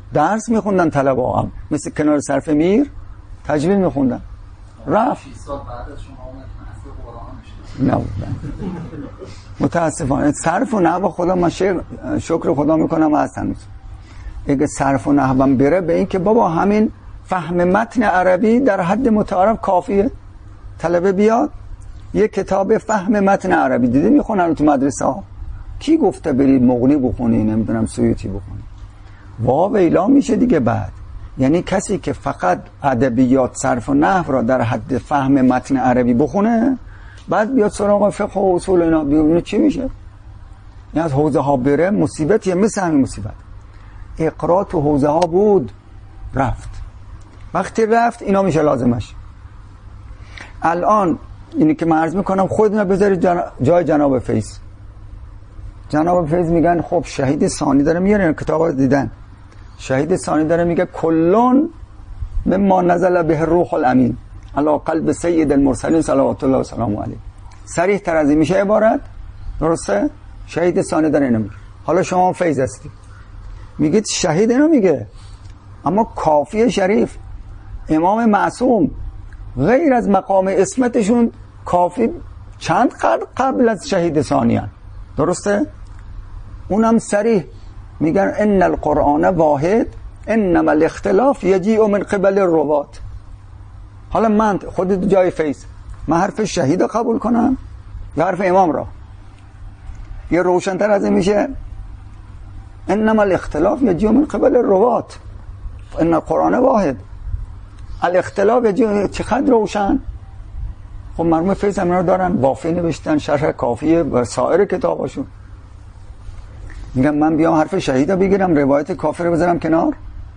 درس میخوندن طلبه هم، مثل کنار صرف میر تجوید میخوندن. رفت 6 سال بعد از شما اومد قرآن نبودن. متاسفانه صرف و نحو خدا من شکر خدا میکنم هستن. اگه صرف و نحوم بره به این که بابا همین فهم متن عربی در حد متعارف کافیه. طلبه بیاد یه کتاب فهم متن عربی دیده میخونن تو مدرسه ها. کی گفته برید مغنی بخونی، نمیدونم سیوطی بخونی؟ وا ویلا میشه دیگه. بعد یعنی کسی که فقط ادبیات صرف و نحو را در حد فهم متن عربی بخونه، بعد بیاد سراغ فقه و اصول اینا ببینه چی میشه. این از حوزه ها بره مصیبتیه، مثل همین مصیبت. اقرا تو حوزه ها بود رفت، وقتی رفت اینا میشه لازمش. الان اینی که من عرض میکنم خودتون بذارید جای جناب فیض. جناب فیض میگن خب شهید ثانی داره میاره، کتاب رو دیدن. شهید ثانی داره میگه کلون مما نزل به روح الامین علی قلب سید المرسلین صلوات الله و سلام علیه. صریح تر از این میشه عبارت؟ درسته؟ شهید ثانی داره اینو میگه. حالا شما فیض هستید میگید شهید اینو میگه، اما کافی شریف امام معصوم غیر از مقام اسمتشون کافی چند قبل از شهید ثانی هست. درسته؟ اونم صریح میگن ان القرآن واحد انما الاختلاف یجیء من قبل الروات. حالا من خودت جای فیض، من حرف شهید رو قبول کنم یا حرف امام را؟ یه روشن‌تر از این میشه انما الاختلاف یجیء من قبل الروات ان القرآن واحد. الاختلاف یجیء چقدر روشن. خب مرحوم فیض هم رو دارن، وافی نوشتن، شرح کافیه و سایر کتاباشون. میگم من بیام حرف شهید رو بگیرم، روایت کافی رو بذارم کنار؟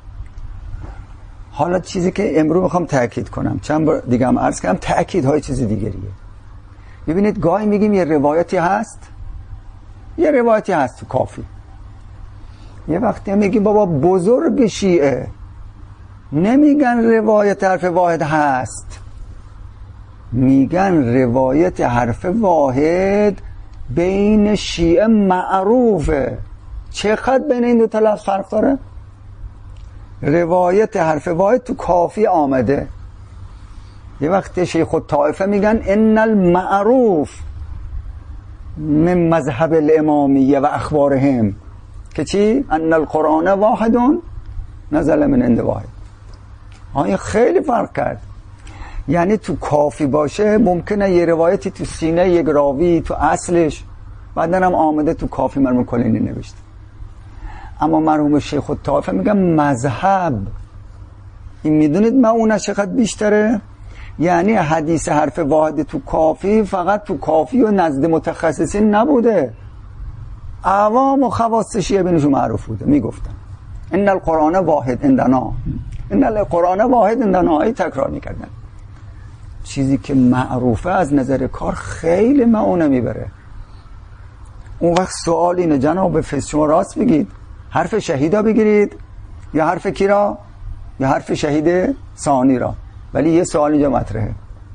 حالا چیزی که امروز میخوام تأکید کنم، چند بار دیگه هم عرض کردم، تأکید های چیز دیگریه. ببینید گاهی میگیم یه روایتی هست، یه روایتی هست تو کافی، یه وقتی میگیم بابا بزرگ شیعه نمیگن روایت حرف واحد هست، میگن روایت حرف واحد بین شیعه معروفه. چقدر بین این دو تا لفظ فرق داره؟ روایت حرف واحد تو کافی آمده. یه وقت شیخ الطائفه میگن ان المعروف من مذهب الامامیه و اخبارهم که چی؟ ان القرآن واحد نزل من عند واحد. این خیلی فرق کرد. یعنی تو کافی باشه ممکنه یه روایتی تو سینه یک راوی تو اصلش بعدن هم آمده تو کافی مرحوم کلینی نوشته، اما مرحوم شیخ الطائفه میگم مذهب. این میدونید ما اون چقدر بیشتره؟ یعنی حدیث حرف واحد تو کافی فقط تو کافی و نزد متخصصین نبوده، عوام و خواص شیعه بینشون معروف بوده. میگفتن ان القرآن واحد عندنا، ان القرآن واحد عندنا، ای تکرار میکردن. چیزی که معروفه از نظر کار خیلی معونه میبره. اون وقت سوال اینه جناب فیض شما راست بگید، حرف شهیدا بگیرید یا حرف کی را؟ یا حرف شهید ثانی را؟ ولی یه سوال اینجا مطرحه،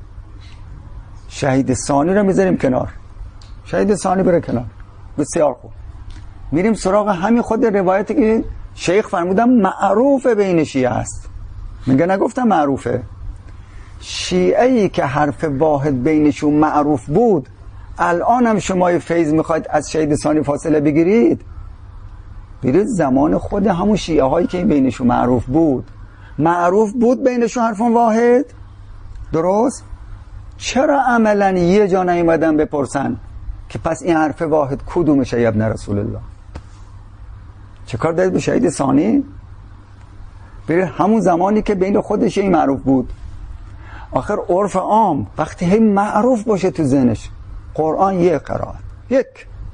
شهید ثانی را میذاریم کنار، شهید ثانی بره کنار، بسیار خوب. میریم سراغ همین خود روایتی که شیخ فرمودن معروفه بین شیعه هست. میگه نگفتم معروفه. شیعه‌ای که حرف واحد بینشون معروف بود، الان هم شما فیض میخواید از شهید ثانی فاصله بگیرید، برید زمان خود همون شیعه هایی که بینشون معروف بود بینشون حرف واحد. درست؟ چرا عملا یه جا نیومدن بپرسن که پس این حرف واحد کدومشه ابن رسول الله؟ چه کار دارید به شهید ثانی؟ برید همون زمانی که بین خودش این معروف بود. آخر عرف عام وقتی هی معروف باشه تو ذهنش، قرآن یک قرائت، یک.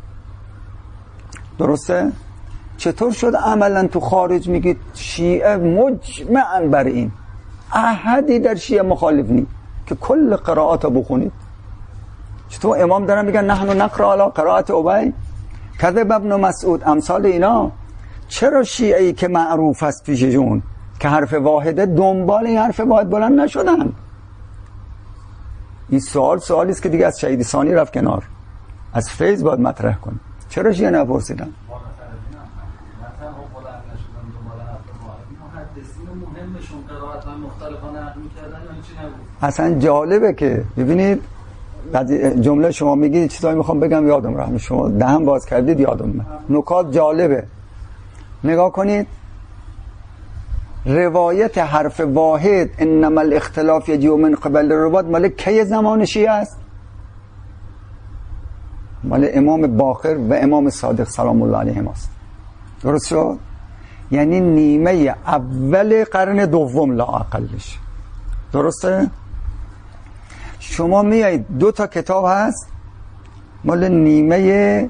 درسته؟ چطور شد عملا تو خارج میگید شیعه مجمعاً بر این، احدی در شیعه مخالف نی که کل قرائات رو بخونید؟ چطور امام دارن میگن نحن نقرأ علی قرائت ابی کذب ابن مسعود، امثال اینا. چرا شیعه‌ای که معروف است پیششون که حرف واحده دنبال این حرف واحد بلند نشدن؟ این سوالی است که دیگه از شهید ثانی رفت کنار، از فیض باید مطرح کن. چرا شیعه نپرسیدن؟ خودشون قرائت مختلفانه نقل می‌کردن یا چی نبود؟ اصلا جالبه که ببینید جمله شما میگید چیزایی میخوام بگم یادم رفت، شما دهن باز کردید یادم اومد. نکات جالبه، نگاه کنید. روایت حرف واحد انما الاختلاف یجیء من قبل الرباط مال کی زمان شیعه است؟ مال امام باقر و امام صادق سلام الله علیهم است. درست شد؟ یعنی نیمه اول قرن دوم لااقلش. درسته؟ شما میایید 2 تا کتاب هست مال نیمه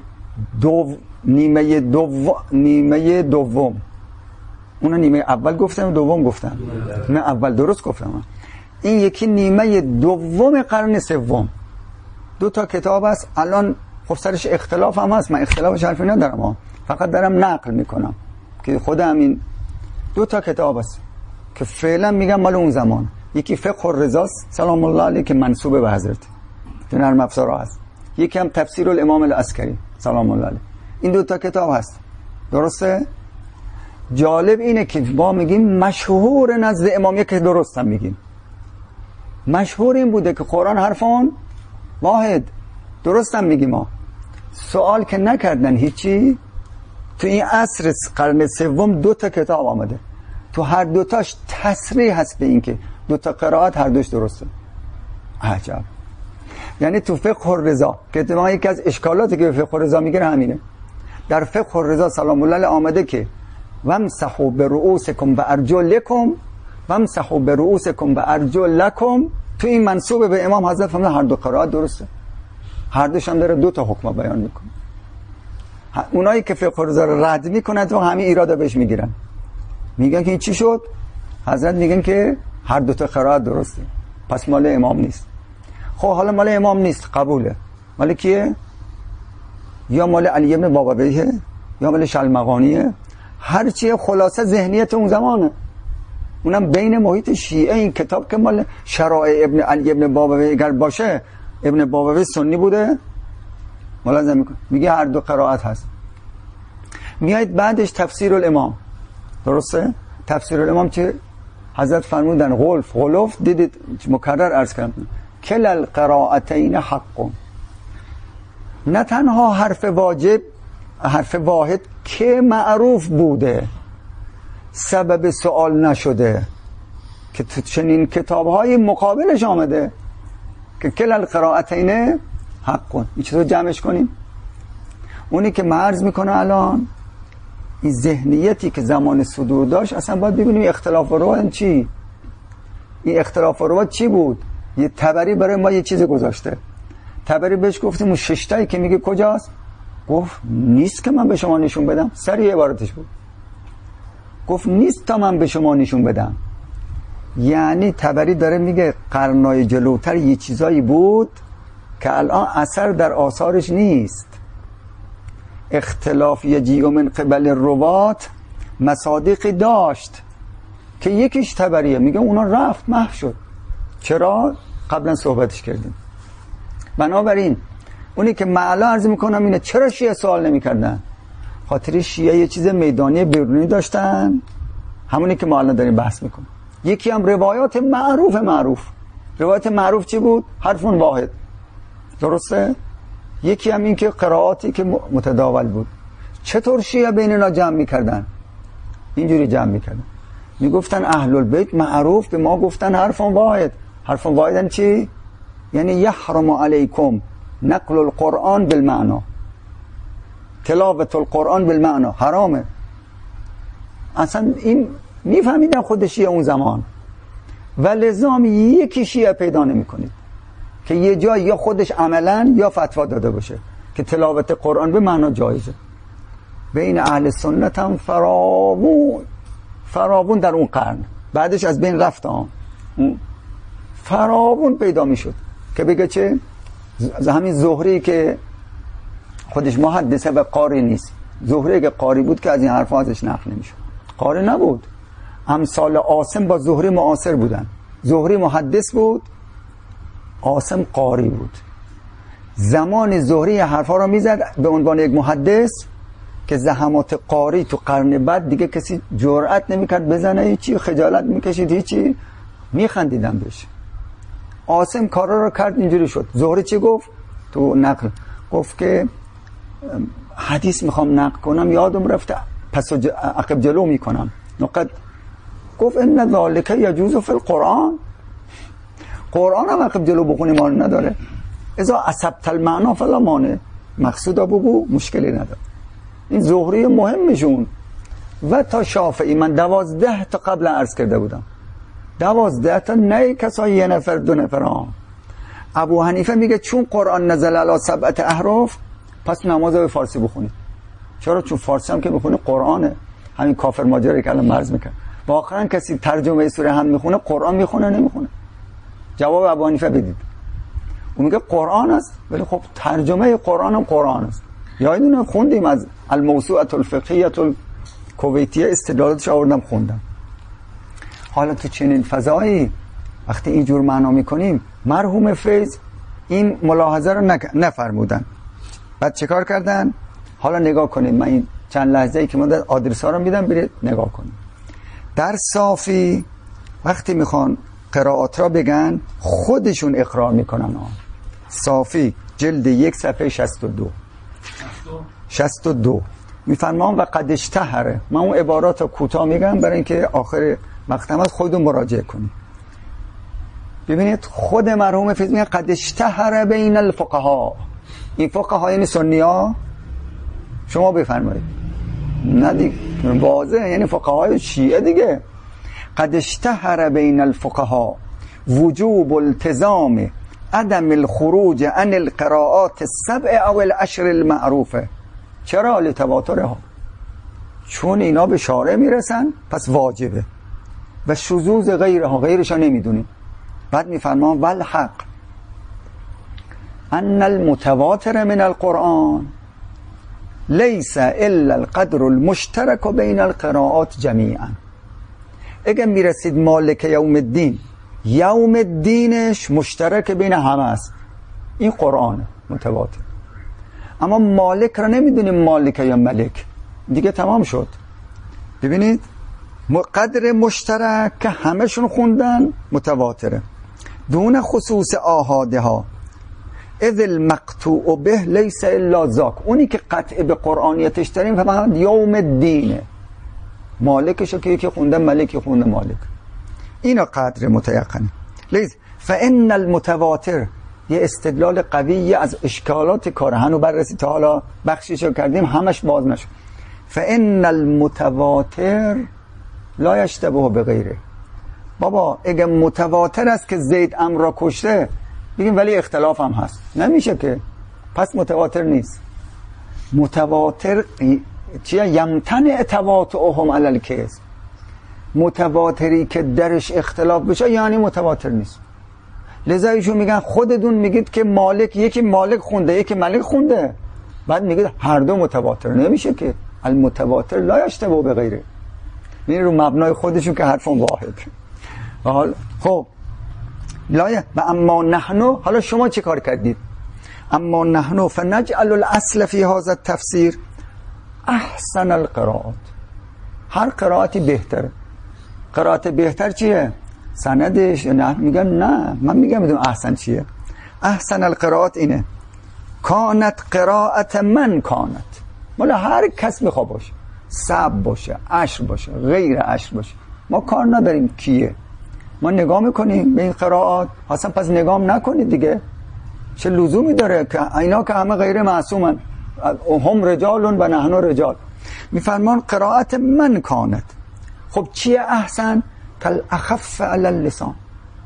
دوم. اون نیمه اول گفتم دوم گفتم؟ نه اول درست گفتم. این یکی نیمه دوم قرن سوم. 2 تا کتاب هست. الان خب سرش اختلاف هم هست، من اختلافش حرفی ندارم، فقط دارم نقل میکنم که خود همین 2 تا کتاب هست که فعلا میگم مال اون زمان. یکی فقه الرضا سلام الله علیه که منسوب به حضرت تو نرم افزارها هست، یکی هم تفسیر الامام العسکری سلام الله علیه. این 2 تا کتاب هست. درسته؟ جالب اینه که ما میگیم مشهور نزد امامیه که درست هم میگیم. مشهور این بوده که قرآن حرفان واحد. درست هم میگیم. ما سوال که نکردن هیچی. تو این عصر قرن سوم 2 تا کتاب آمده، تو هر 2 تاش تصریح هست به این که 2 تا قرائت هر دوش درسته. عجب. یعنی تو فقه الرضا که اتفاقا یکی از اشکالاتی که فقه الرضا میگیره همینه. در فقه الرضا سلام الله علیه آمده که وامسحوا برؤوسکم وارجلکم وامسحوا برؤوسکم وارجلکم. تو این منسوب به امام حضرت فرمودن هر 2 قرائت درسته. هر دوش هم داره 2 تا حکم بیان میکنه. اونایی که فقه الرضا رو رد میکنن تو همین ایرادا بهش میگیرن، میگن که این چی شد؟ حضرت میگن که هر 2 تا قرائت درسته، پس مال امام نیست. خب حالا مال امام نیست، قبوله. مال کیه؟ یا مال علی ابن بابویه یا مال شلمغانیه. هر چیه خلاصه ذهنیت اون زمانه. اونم بین محیط شیعه. این کتاب که مال شرائع ابن علی ابن بابویه اگر باشه، ابن بابویه سنی بوده، ملازم میکنه میگه هر 2 قرائت هست. میایید بعدش تفسیر الامام. درسته؟ تفسیر الامام چه حضرت فرمودن غلف دیدید مکرر عرض کردم کل القرائتین حق. نه تنها حرف واحد که معروف بوده سبب سوال نشده، که تو چنین کتاب‌های مقابلش آمده که کل القرائتین حق. این چطور جمعش کنیم؟ اونی که مرز میکنه الان این ذهنیتی که زمان صدور داشت، اصلا باید ببینیم اختلاف روات چی. این اختلاف روات چی بود؟ یه تبری برای ما یه چیز گذاشته. تبری بهش گفتیم اون 6 تایی که میگه کجاست؟ گفت نیست که من به شما نشون بدم. سریع عبارتش بود، گفت نیست تا من به شما نشون بدم. یعنی تبری داره میگه قرنای جلوتر یه چیزایی بود که الان اثر در آثارش نیست. اختلاف یجیء من قبل الرواة مصادیقی داشت که یکیش تبریه، میگه اونا رفت محو شد. چرا؟ قبلا صحبتش کردیم. بنابراین اونی که معلا عرض میکنم اینه چرا شیعه سوال نمیکردن؟ خاطر شیعه یه چیز میدانی بیرونی داشتن، همونی که ما الان داریم بحث میکنیم. یکی هم روایات معروف. روایت معروف چی بود؟ حرفون واحد. درسته؟ یکی هم این که قرائاتی که متداول بود. چطور شیعه بین اینا جمع میکردن؟ اینجوری جمع میکردن، میگفتن اهل البیت معروف، به ما گفتن حرفون واحد. حرفون واحدن چی؟ یعنی یحرم علیکم نقل القرآن بالمعنی، تلاوت القرآن بالمعنی حرامه. اصلا این میفهمیدن خود شیعه اون زمان، و لذا یکی شیعه پیدا نمی کنید که یه جای یا خودش عملا یا فتوا داده باشه که تلاوت قرآن به معنا جایزه. بین اهل سنت هم فراوون در اون قرن بعدش از بین رفت. فراوون پیدا می شد که بگه چه؟ همین زهری که خودش محدثه و قاری نیست. زهری که قاری بود که از این حرفا ازش نقل نمیشد. قاری نبود. امثال عاصم با زهری معاصر بودن. زهری محدث بود، عاصم قاری بود. زمان زهری حرفا رو میزد به عنوان یک محدث، که زحمات قاری تو قرن بعد دیگه کسی جرئت نمیکرد بزنه هیچی، خجالت میکشید هیچی، میخندیدن بهش. عاصم کارا رو کرد اینجوری شد. زهری چی گفت تو نقل؟ گفت که حدیث میخوام نقل کنم یادم رفته پس عقب جلو میکنم. نقد گفت ان ذالک یجوز فی القرآن، قرآن هم عقب جلو بخونی ما نداره. اذا اصبت المعنی فلا مانع، مقصودا بگو مشکلی نداره. این زهری مهمشون. و تا شافعی من 12 تا قبل عرض کرده بودم، 12 تا، نه کسای یه نفر دو نفر ها. ابو حنیفه میگه چون قرآن نزل علی 7 احراف پس نماز به فارسی بخونید. چرا؟ چون فارسی هم که بخونه قرآنه. همین کافر ماجرایی که الان مرز میکنه. واقعا کسی ترجمه سوره هم میخونه قرآن میخونه نمیخونه؟ جواب ابو حنیفه بدید. اون میگه قرآن است، ولی خب ترجمه قرآن هم قرآن است. یادتونه خوندیم از الموسوعه الفقهیه الکویتیه استدلالاتش آوردم خوندم. حالا تو چنین فضایی وقتی اینجور معنا میکنیم مرحوم فیض این ملاحظه رو نفرمودن. بعد چه کار کردن؟ حالا نگاه کنید، من این چند لحظه‌ای که من آدرس ها رو میدم برید نگاه کنید. در صافی وقتی میخوان قرائات را بگن خودشون اقرار میکنن. صافی جلد 1 صفحه 62 میفرمان و قد اشتهره. من اون عبارات رو کوتاه میگم برای اینکه آخر مقطع از خودتون مراجعه کنید. ببینید خود مرحوم فیض میگه قد اشتهره بین الفقها. این فقها یعنی سنی‌ها؟ شما بفرمایید. نه دیگه واضحه، یعنی فقهای شیعه دیگه. قد اشتهر بین الفقها وجوب التزام عدم الخروج عن القراءات 7 او 10 المعروفه. چرا؟ لتواترها، چون اینا به شارع میرسن پس واجبه. و شذوذ غیرها، غیرشا نمیدونیم. بعد میفرمان والحق ان المتواتر من القرآن لیس الا القدر المشترک بین القراءات جمیعا. اگه میرسید مالک یوم الدین، یوم الدینش مشترک بین همه است، این قرآن متواتر. اما مالک را نمیدونیم مالک یا ملک، دیگه تمام شد. ببینید قدر مشترک که همشون خوندن متواتره دون خصوص آحاده ها. اذ المقطوع به لیس الا ذاک. اونی که قطع به قرآنیتش داریم فقط یوم الدینه، مالکشو که یکی خونده ملکی خونده مالک. اینا قدر متیقنه. لیس فان المتواتر یه استدلال قوی از اشکالات کار هنو بررسی تا حالا بخشیشو کردیم همش باز نشد. فان المتواتر لا یشتبه بغیره. بابا اگه متواتر است که زید امر را کشته بگیم ولی اختلاف هم هست، نمیشه که، پس متواتر نیست. متواتر چیه؟ یمتنع تواطؤهم علی الکذب. متواتری که درش اختلاف بشه یعنی متواتر نیست. لذا ایشون میگن خودتون میگید که مالک، یکی مالک خونده یکی ملک خونده، بعد میگید هر دو متواتر، نمیشه که. المتواتر لا یشتبه بغیره. این رو مبنای خودشون که حرف واحد. حالا خب لایه و اما نحنو، حالا شما چه کار کردید؟ اما نحنو فنجعل الاصل فی هذا التفسیر احسن القراءات. هر قرائتی بهتره. قرائت بهتر چیه؟ سندش؟ نه میگن نه، من میگم بدون احسن چیه. احسن القراءات اینه کانت قراءت من کانت، مالا هر کس میخوا باشه، سب باشه، عشر باشه، غیر عشر باشه، ما کار نداریم کیه. ما نگاه میکنیم به این قرائات. اصلا پس نگاه نکنید دیگه، چه لزومی داره که اینا که همه غیر معصومن، هم رجال و نحن رجال. میفرمان قرائت من کانت. خب چیه احسن؟ کل اخف علی اللسان.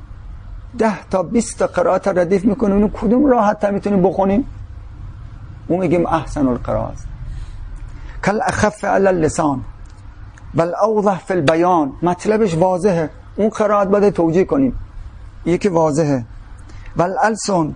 10 تا 20 قرائت ردیف میکنیم، اونو کدوم راحت تر میتونیم بخونیم؟ اون میگیم احسن القرائات. کل اخف علی اللسان بل اوضح فی البیان. مطلبش واضحه، اون قرائت باید توجیه کنیم، یکی واضحه. ول السن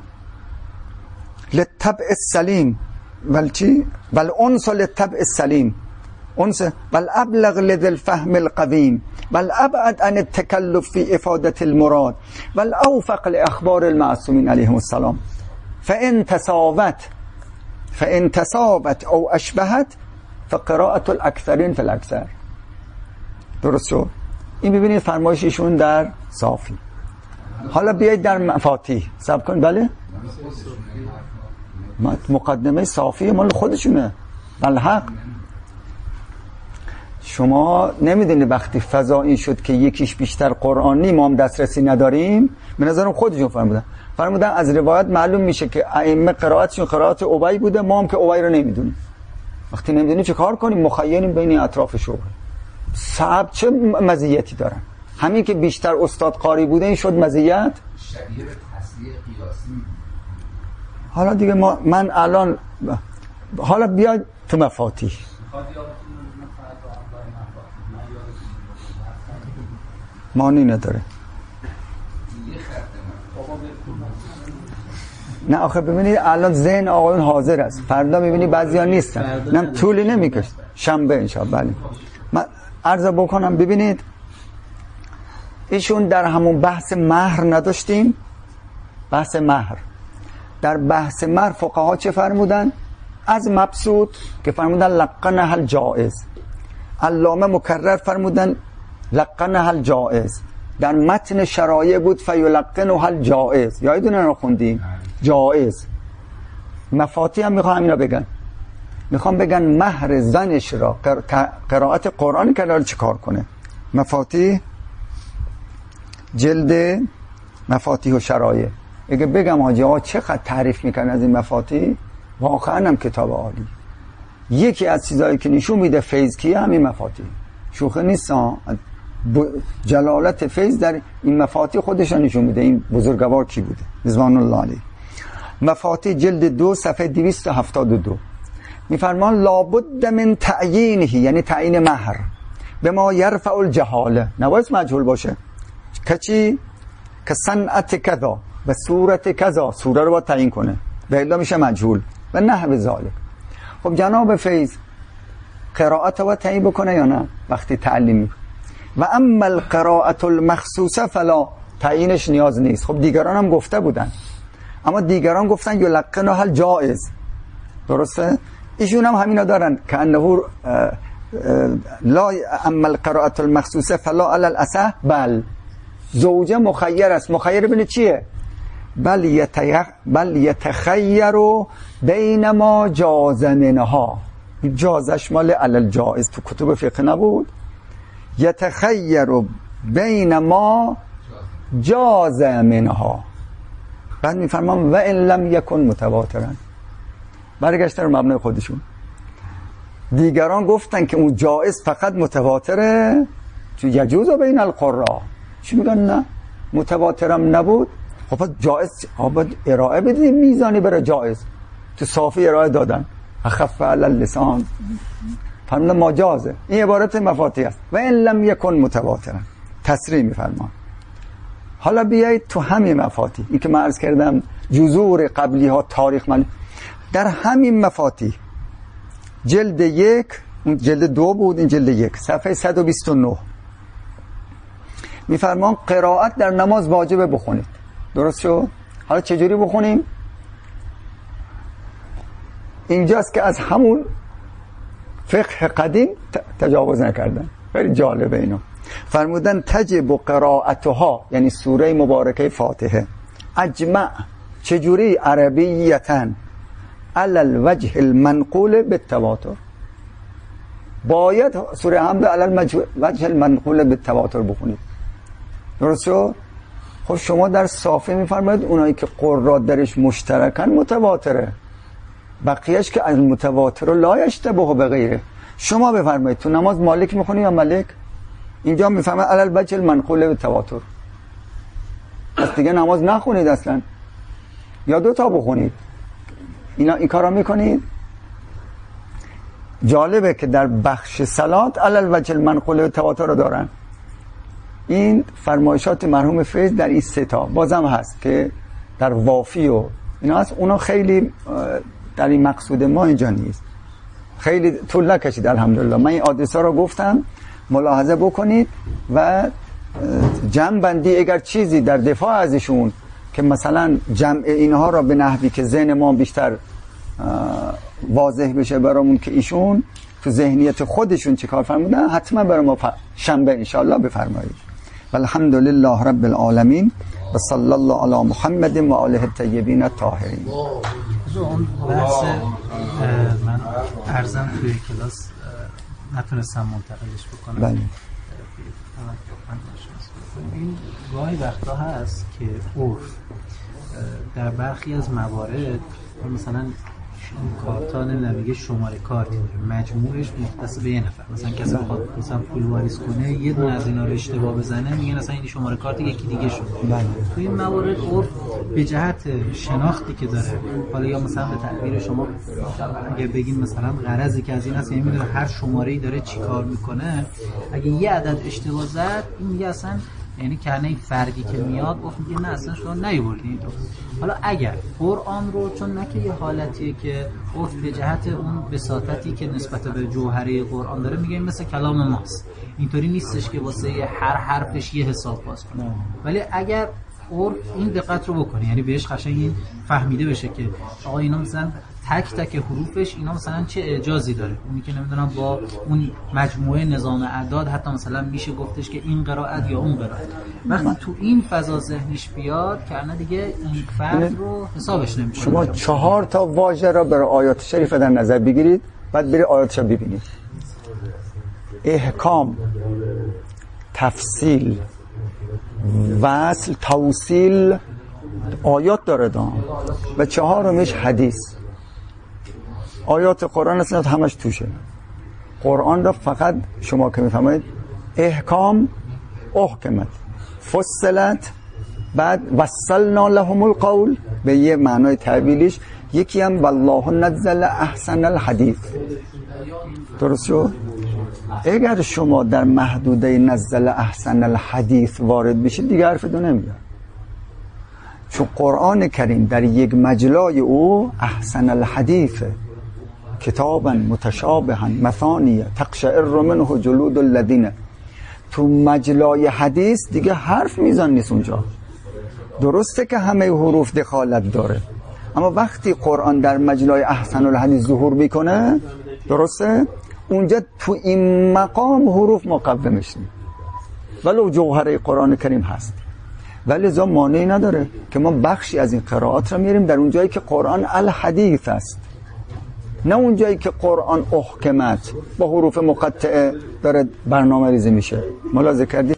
للطبع السلیم ول چی؟ ول انس للطبع السلیم انس ول ابلغ لذی الفهم القویم ول ابعد عن التکلف فی افاده المراد ول اوفق لاخبار المعصومین علیهم السلام. فان تساوت او اشبهت فقراءة الاکثرین فی الاکثر. درست شد؟ این ببینید فرمایش ایشون در صافی. حالا بیایید در مفاتیح صبر کن. بله مقدمه صافی مال خودشونه. الحق شما نمیدونید وقتی فضا این شد که یکیش بیشتر قرآنی ما هم دسترسی نداریم، به نظرم خودشون فرمودن از روایت معلوم میشه که ائمه قرائتشون قرائت ابی بوده، ما هم که ابی رو نمیدونیم. وقتی نمیدونیم چه کار کنیم؟ مخیریم بین اطراف شغل. صعب چه مزیتی دارن؟ همین که بیشتر استاد قاری بوده این شد مزیت. شبیه به تصدیق قیاسی. حالا دیگه من الان حالا بیاید تو مفاتیح. مانی نداره. نه آخه ببینید الان ذهن آقایون حاضر است، فردا میبینی بعضیا نیستن، نه طولی نمیکشه. شنبه انشاءالله. بله من عرض بکنم ببینید ایشون در همون بحث مهر نداشتیم؟ بحث مهر، در بحث مهر فقها چه فرمودن؟ از مبسوط که فرمودن لقنه الجائز، علامه مکرر فرمودن لقنه الجائز. در متن شرایع بود فیلقنه الجائز، یادتونه رو خوندیم؟ جائز. مفاتیح هم میخوام اینا بگن، میخوام بگن مهر زنش را قرائت قرآن که چه کار کنه. مفاتیح جلد مفاتیح و شرایع. اگه بگم حاجی آقا چقدر تعریف میکنن از این مفاتیح، واقعا هم کتاب عالی. یکی از چیزایی که نشون میده فیض کیه همین مفاتیح، شوخی نیست. جلالت فیض در این مفاتیح خودش نشون میده این بزرگوار کی بوده رضوان الله علیه. مفاتیح جلد 2 صفحه 272 میفرمان لابد من تعیینه، یعنی تعیین مهر به ما یرفع الجهاله، نباید مجهول باشه. کچی که صنعت کذا و صورت کذا، صوره رو باید تعیین کنه و الا میشه مجهول و نحو ذالک. خب جناب فیض قرائت رو باید تعیین بکنه یا نه وقتی تعلیمی؟ و اما القراءة المخصوصه فلا، تعیینش نیاز نیست. خب دیگران هم گفته بودن، اما دیگران گفتن یلقنه الجائز. درسته؟ ایشون هم همینا دارن که انه لا اما القراءة المخصوصه فلا علی الاصح بل زوجه مخیر است. مخیر بین چیه؟ بل یتخیر بین ما جاز منها. جازش مال علی الجائز تو کتب فقه نبود؟ یتخیر بین ما جاز منها. بعد میفرمان و ان لم یکن متواترا، برگشتن رو مبنای خودشون. دیگران گفتن که اون جائز فقط متواتره تو یجوز بین القرا. چی میگن؟ نه متواترم نبود. خب جائز باید ارائه بدیم، میزانی برای جائز. تو صافی ارائه دادن اخف علی اللسان، فرمودن ما جازه. این عبارت مفاتیح است. و ان لم یکن متواترا تصریح میفرمان. حالا بیایید تو همین مفاتیح، این که من عرض کردم جذور قبلی ها تاریخ من، در همین مفاتیح جلد 1، اون جلد 2 بود این جلد 1 صفحه 129 میفرمان قرائت در نماز واجبه بخونید. درست شد؟ حالا چجوری بخونیم؟ اینجاست که از همون فقه قدیم تجاوز نکردن. خیلی جالبه اینا. فرمودن تجب قرائتها، یعنی سوره مبارکه فاتحه اجمع، چجوری؟ عربیتاً علی الوجه المنقول بالتواتر. باید سوره حمد علی الوجه المنقول بالتواتر بخونید. درست شد؟ خب شما در صافی میفرمایید اونایی که قرات درش مشترکن متواتره، بقیهش که از متواتر لا یشتبه به غیره. شما بفرمایید تو نماز مالک میخونی یا ملک؟ اینجا میفهمه علی الوجه المنقول بالتواتر. پس دیگه نماز نخونید اصلا، یا 2 تا بخونید. این کارا میکنید. جالبه که در بخش صلات علی الوجه المنقول بالتواتر رو دارن. این فرمایشات مرحوم فیض در این 3 تا بازم هست که در وافی و اینا هست. اونا خیلی در این مقصود ما اینجا نیست، خیلی طول نکشید الحمدلله. من این آدرس ها رو گفتم ملاحظه بکنید و جمع بندی اگر چیزی در دفاع ازشون که مثلا جمع اینها را به نحوی که ذهن ما بیشتر واضح بشه برامون که ایشون تو ذهنیت خودشون چه کار فرمودن حتما برای ما شنبه انشاءالله بفرمایید. والحمدلله رب العالمین و صلی الله علی محمد و آله الطیبین الطاهرین. اون بحث من ارزم توی کلاس نتونستم منتقلش بکنم. بله. این گاهی وقتا هست که عرف در برخی از موارد مثلا کارتان نمیگه شماره کارتی داره، مجموعش مختص به یه نفر، مثلا کسی بخواد مثلا پول واریز کنه یه دونه از اینا رو اشتباه بزنه میگن مثلا این شماره کارت یکی دیگه شد. تو این موارد عرف به جهت شناختی که داره، حالا یا مثلا به تعبیر شما اگه بگیم مثلا غرضی که از این هست، یعنی میدونه هر شماره‌ای داره چی کار میکنه، اگه یه عدد اشتباه زد این میگه اصلا یعنی کنه این فرقی که میاد گفت میگه نه اصلا شما نیوردین. حالا اگر قرآن رو چون نه که یه حالتیه که عرف به جهت اون بساطتی که نسبت به جوهره قرآن داره میگه مثل کلام ماست، اینطوری نیستش که واسه هر حرفش یه حساب باز کنه. ولی اگر عرف این دقت رو بکنه، یعنی بهش قشنگ این فهمیده بشه که آقا اینا مثلا تک تک حروفش اینا مثلا چه اعجازی داره، اونی که نمیدونم با اون مجموعه نظام اعداد حتی مثلا میشه گفتش که این قرائت یا اون قرائت، وقتی تو این فضا ذهنش بیاد که الان دیگه این فرد رو حسابش نمیشه. شما 4 تا واژه را برای آیات شریف در نظر بگیرید، بعد برید آیاتش رو ببینید. احکام، تفصیل، وصل، توصیل آیات داره دام و 4مش حدیث. آیات قرآن اصلا همش توشه. قرآن را فقط شما که میفهمید احکام احکمت فصلت، بعد وصلنا لهم القول به یه معنای تعبیلیش، یکی هم والله نزل احسن الحدیث. درست شد؟ اگر شما در محدوده نزل احسن الحدیث وارد بشید دیگه حرف دو نمیاد، چون قرآن کریم در یک مجلای او احسن الحدیث کتابا متشابها مثانیه تقشعر منه جلود الذین. تو مجلای حدیث دیگه حرف میزان نیست اونجا. درسته که همه حروف دخالت داره، اما وقتی قرآن در مجلای احسن الحدیث ظهور میکنه، درسته اونجا تو این مقام حروف مقومش نیست، ولو جوهره قرآن کریم هست. ولی لذا مانعی نداره که ما بخشی از این قرائات را میریم در اونجایی که قرآن الحدیث است، نه اونجایی که قرآن احکمت با حروف مقطعه داره برنامه ریزی میشه. ملاحظه کردید؟